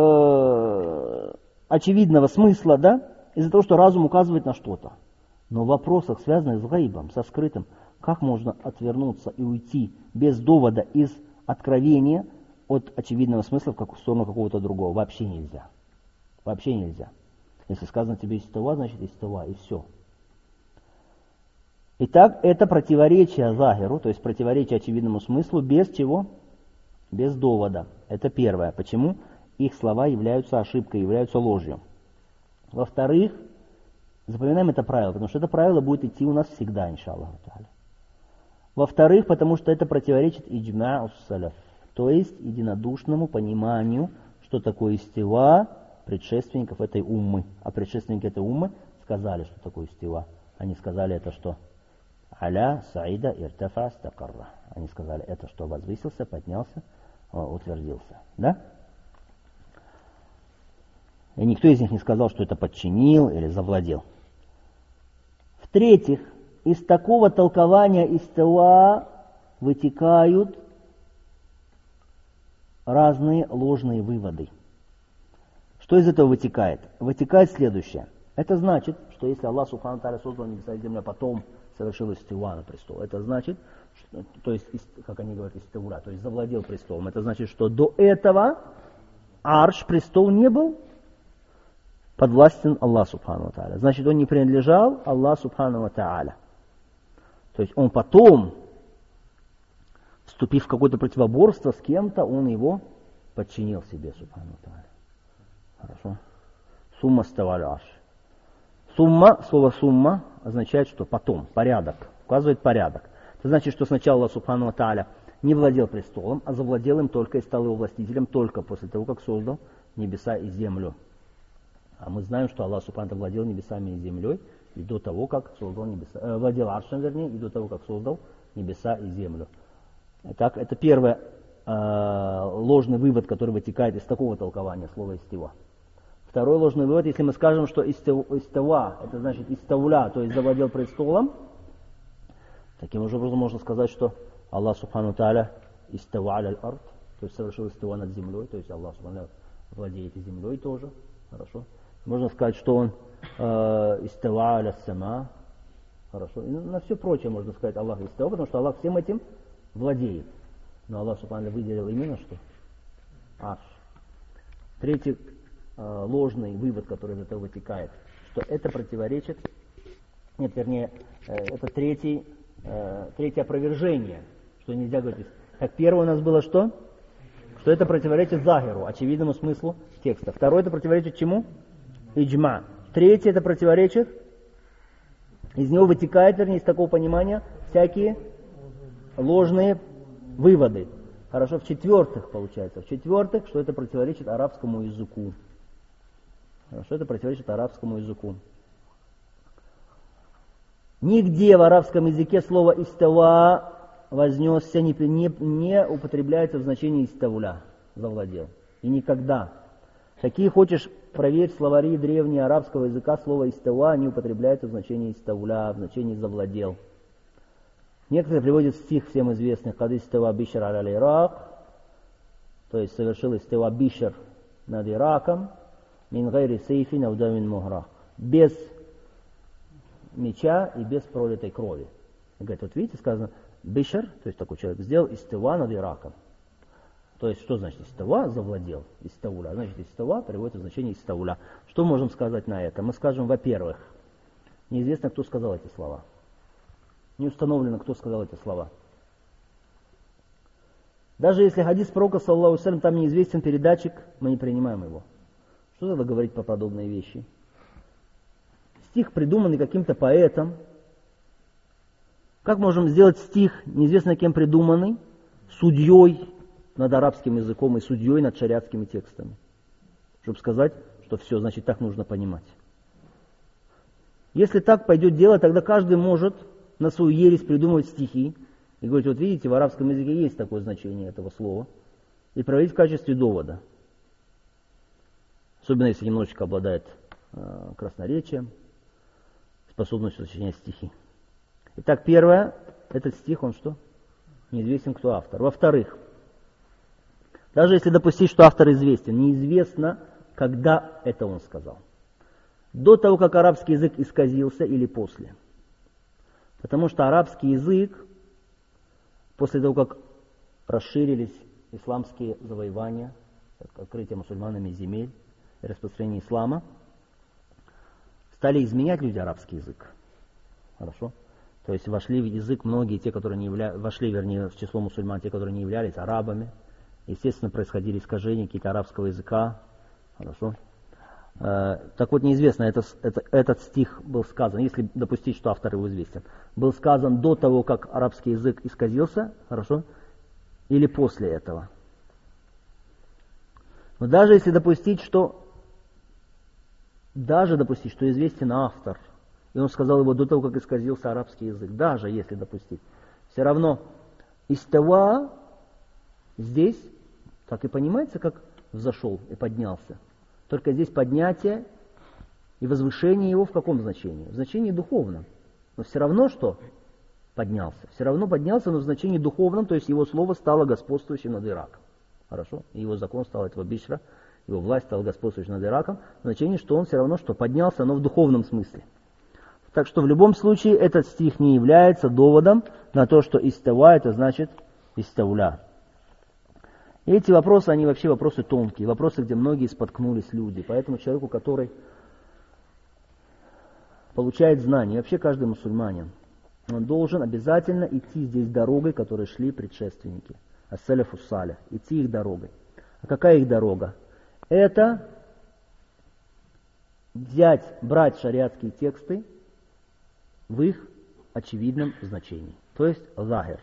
очевидного смысла, да, из-за того, что разум указывает на что-то. Но в вопросах, связанных с гайбом, со скрытым, как можно отвернуться и уйти без довода из откровения от очевидного смысла в сторону какого-то другого? Вообще нельзя. Вообще нельзя. Если сказано тебе истава, значит истава, и все. Итак, это противоречие захиру, то есть противоречие очевидному смыслу, без чего? Без довода. Это первое. Почему их слова являются ошибкой, являются ложью. Во-вторых, запоминаем это правило, потому что это правило будет идти у нас всегда, иншаллаху та'аля. Во-вторых, потому что это противоречит иджма'у салаф, то есть единодушному пониманию, что такое истива предшественников этой уммы. А предшественники этой уммы сказали, что такое истива. Они сказали это что? Аля, саида, иртафа, стакарра. Они сказали это, что возвысился, поднялся, утвердился. Да? И никто из них не сказал, что это подчинил или завладел. В-третьих, из такого толкования истива вытекают разные ложные выводы. Что из этого вытекает? Вытекает следующее. Это значит, что если Аллах Субхану Тааля создал небеса и землю, а потом совершил истива на престол, это значит, что, то есть, как они говорят, истивура, то есть завладел престолом, это значит, что до этого арш, престол, не был подвластен Аллаху Субхану Тааля. Значит, он не принадлежал Аллаху Субхану Тааля. То есть он потом, вступив в какое-то противоборство с кем-то, он его подчинил себе, Субхану Тааля. Хорошо? Сумма ставаль арш. Сумма, слово сумма означает, что потом, порядок, указывает порядок. Это значит, что сначала Аллах Субхану Тааля не владел престолом, а завладел им только и стал его властителем только после того, как создал небеса и землю. А мы знаем, что Аллах Субхану Тааля владел небесами и землей и до того, как создал небеса, владел аршем, вернее, и до того, как создал небеса и землю. Итак, это первый ложный вывод, который вытекает из такого толкования слова истива. Второй ложный вывод, если мы скажем, что истава, это значит иставля, то есть завладел престолом, таким же образом можно сказать, что Аллах Субхану Тааля истава аль-ард, то есть совершил истава над землей, то есть Аллах Субхану владеет и землей тоже, хорошо. Можно сказать, что он истава аль-сама, хорошо. И на все прочее можно сказать Аллах истава, потому что Аллах всем этим владеет. Но Аллах Субхану выделил именно что? Арш. Третий ложный вывод, который из этого вытекает, что это противоречит, нет, вернее, это третье опровержение, что нельзя говорить. Так, первое у нас было что? Что это противоречит захиру, очевидному смыслу текста. Второе, это противоречит чему? Иджма. Третье, это противоречит, из него вытекает, вернее, из такого понимания, всякие ложные выводы. Хорошо, в-четвертых, получается. В-четвертых, что это противоречит арабскому языку. Хорошо, это противоречит арабскому языку. Нигде в арабском языке слово «истава» вознесся, не употребляется в значении «иставля», завладел. И никогда. Какие хочешь проверь словари древнего арабского языка, слово «истава» не употребляется в значении «иставля», в значении «завладел». Некоторые приводят стих всем известный «Кад истава бишр аль-Ирак», то есть совершил истава бишр над Ираком, «Мин гайри сейфин авдамин мухрах», без меча и без пролитой крови. Говорит, вот видите, сказано бишр, то есть такой человек сделал истава над Ираком. То есть, что значит истава? Завладел. Иставуля. Значит, истава приводится в значение иставуля. Что можем сказать на это? Мы скажем, во-первых, неизвестно, кто сказал эти слова. Не установлено, кто сказал эти слова. Даже если хадис пророка, саллаллаху алейхи ва саллям, там неизвестен передатчик, мы не принимаем его. Что тогда говорить про подобные вещи? Стих, придуманный каким-то поэтом. Как можем сделать стих, неизвестно кем придуманный, судьей над арабским языком и судьей над шариатскими текстами? Чтобы сказать, что все, значит, так нужно понимать. Если так пойдет дело, тогда каждый может на свою ересь придумывать стихи и говорить, вот видите, в арабском языке есть такое значение этого слова, и проводить в качестве довода. Особенно, если немножечко обладает красноречием. способностью сочинять стихи. Итак, первое, этот стих, он что? Неизвестен, кто автор. Во-вторых, даже если допустить, что автор известен, неизвестно, когда это он сказал. До того, как арабский язык исказился, или после. Потому что арабский язык, после того, как расширились исламские завоевания, открытие мусульманами земель и распространение ислама, стали изменять люди арабский язык. Хорошо? То есть вошли в язык многие, те, которые не являлись, вошли, вернее, в число мусульман, те, которые не являлись арабами. Естественно, происходили искажения какие-то арабского языка. Хорошо? Так вот, неизвестно, этот стих был сказан, если допустить, что автор его известен, был сказан до того, как арабский язык исказился, хорошо, или после этого. Но даже если допустить, что известен автор, и он сказал его до того, как исказился арабский язык, даже если допустить, все равно истава здесь, так и понимается, как взошел и поднялся. Только здесь поднятие и возвышение его в каком значении? В значении духовном. Но все равно что? Поднялся. Все равно поднялся, но в значении духовном, то есть его слово стало господствующим над Ираком. Хорошо? И его закон стал этого бишра, его власть стала господствующим над Ираком, в значении, что он все равно что? Поднялся, но в духовном смысле. Так что в любом случае этот стих не является доводом на то, что истава это значит истауля. И эти вопросы, они вообще вопросы тонкие, вопросы, где многие споткнулись люди. Поэтому человеку, который получает знания, и вообще каждый мусульманин, он должен обязательно идти здесь дорогой, которой шли предшественники. Ас-саляфу салих, идти их дорогой. А какая их дорога? Это брать шариатские тексты в их очевидном значении. То есть захир.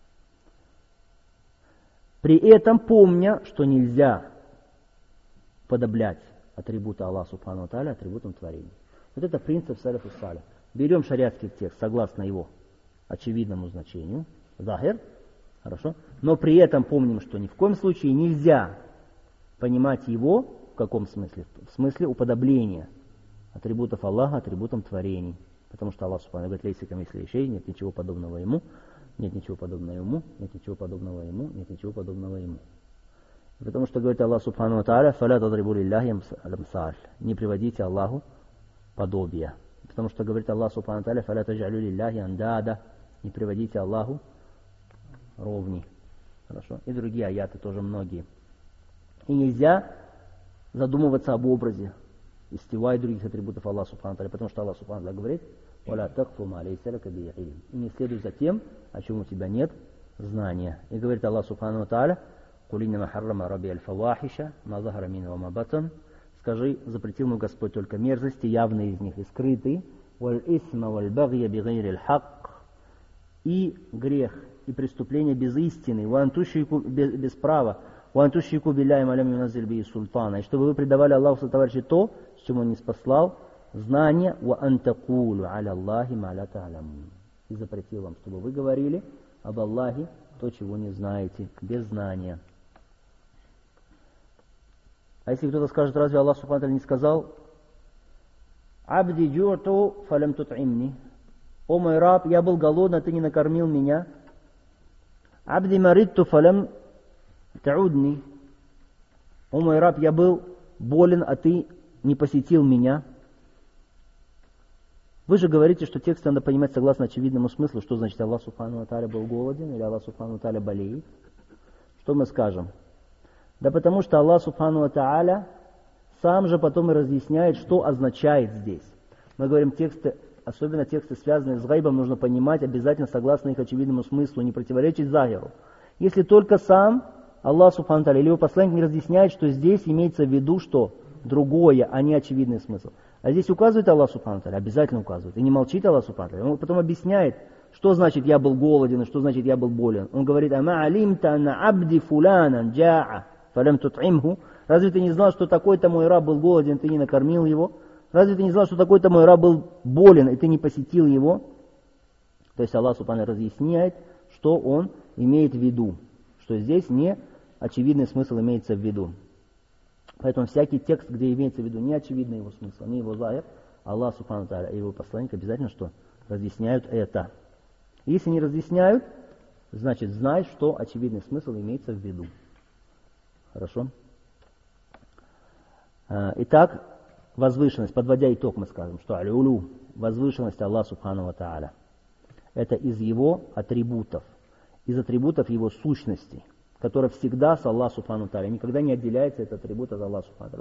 При этом помня, что нельзя подоблять атрибуты Аллаха Субхану ва Тааля атрибутам творения. Вот это принцип саляфу салих. Берем шариатский текст согласно его очевидному значению, захир, хорошо, но при этом помним, что ни в коем случае нельзя понимать его в каком смысле? В смысле уподобления атрибутов Аллаха атрибутам творений. Потому что Аллах Субхану говорит, лейса камисли шей, нет ничего подобного ему. Нет ничего подобного ему, нет ничего подобного ему, нет ничего подобного ему. Потому что говорит Аллах Субхану ва Тааля, фаля тадрибу лилляхи амсаль. Не приводите Аллаху подобия. Потому что говорит Аллах Субхану ва Тааля, фаля таджалю лилляхи андада. Не приводите Аллаху ровни. Хорошо? И другие аяты тоже многие. И нельзя задумываться об образе истива и других атрибутов Аллаха Субхану ва Тааля, потому что Аллах Субхану ва Тааля говорит, «Валя такфу ма лейса лака биhi илм». И не следуй за тем, о чем у тебя нет знания. И говорит Аллах Субхану ва Тааля, «Куль иннама харрама раби аль-фавахиша, ма захара мин ва ма батан». Скажи, запретил мой Господь только мерзости, явные из них и скрытые, «Валь исма валь багья бигайри аль-хак». И грех, и преступление без истины, «Ва антушрику» без права, «Ва антушрику билляхи ма лам юназзиль биhi султана». И чтобы вы предавали Аллаху товарищи то, с чем Он не спаслал, знание, ва антакулу аля Аллахи ма ла та'ламун. И запретил вам, чтобы вы говорили об Аллахе то, чего не знаете, без знания. А если кто-то скажет, разве Аллах Субхану ва Тааля не сказал: «Абди джу'ту фалям тут'имни». О мой раб, я был голоден, а ты не накормил меня. «Абди маритту фалям та'удни». О мой раб, я был болен, а ты не посетил меня. Вы же говорите, что текст надо понимать согласно очевидному смыслу, что значит Аллах Субхану ва Тааля был голоден или Аллах Субхану ва Тааля болеет. Что мы скажем? Да потому что Аллах Субхану ва Тааля сам же потом и разъясняет, что означает здесь. Мы говорим, тексты, особенно тексты, связанные с гайбом, нужно понимать обязательно согласно их очевидному смыслу, не противоречить захиру. Если только сам Аллах Субхану ва Тааля или его посланник не разъясняет, что здесь имеется в виду что? Другое, а не очевидный смысл. А здесь указывает Аллах Субхану ва Тааля, обязательно указывает. И не молчит Аллах Субхану ва Тааля. Он потом объясняет, что значит я был голоден и что значит я был болен. Он говорит: «Ама алимта анна абди фуланан джа'a фалям тут'имху». Разве ты не знал, что такой-то мой раб был голоден, ты не накормил его? Разве ты не знал, что такой-то мой раб был болен, и ты не посетил его? То есть Аллах Субхану ва Тааля разъясняет, что он имеет в виду. Что здесь не очевидный смысл имеется в виду. Поэтому всякий текст, где имеется в виду не очевидный его смысл, не его захир, Аллах Субхану Тааля и его посланник обязательно что? Разъясняют это. Если не разъясняют, значит знай, что очевидный смысл имеется в виду. Хорошо? Итак, возвышенность, подводя итог, мы скажем, что аль-улу, возвышенность Аллаха Субхану ва Тааля, это из его атрибутов, из атрибутов его сущности, которая всегда с Аллахом Субхану ва Тааля, никогда не отделяется этот атрибут от Аллаха Субхану ва Тааля.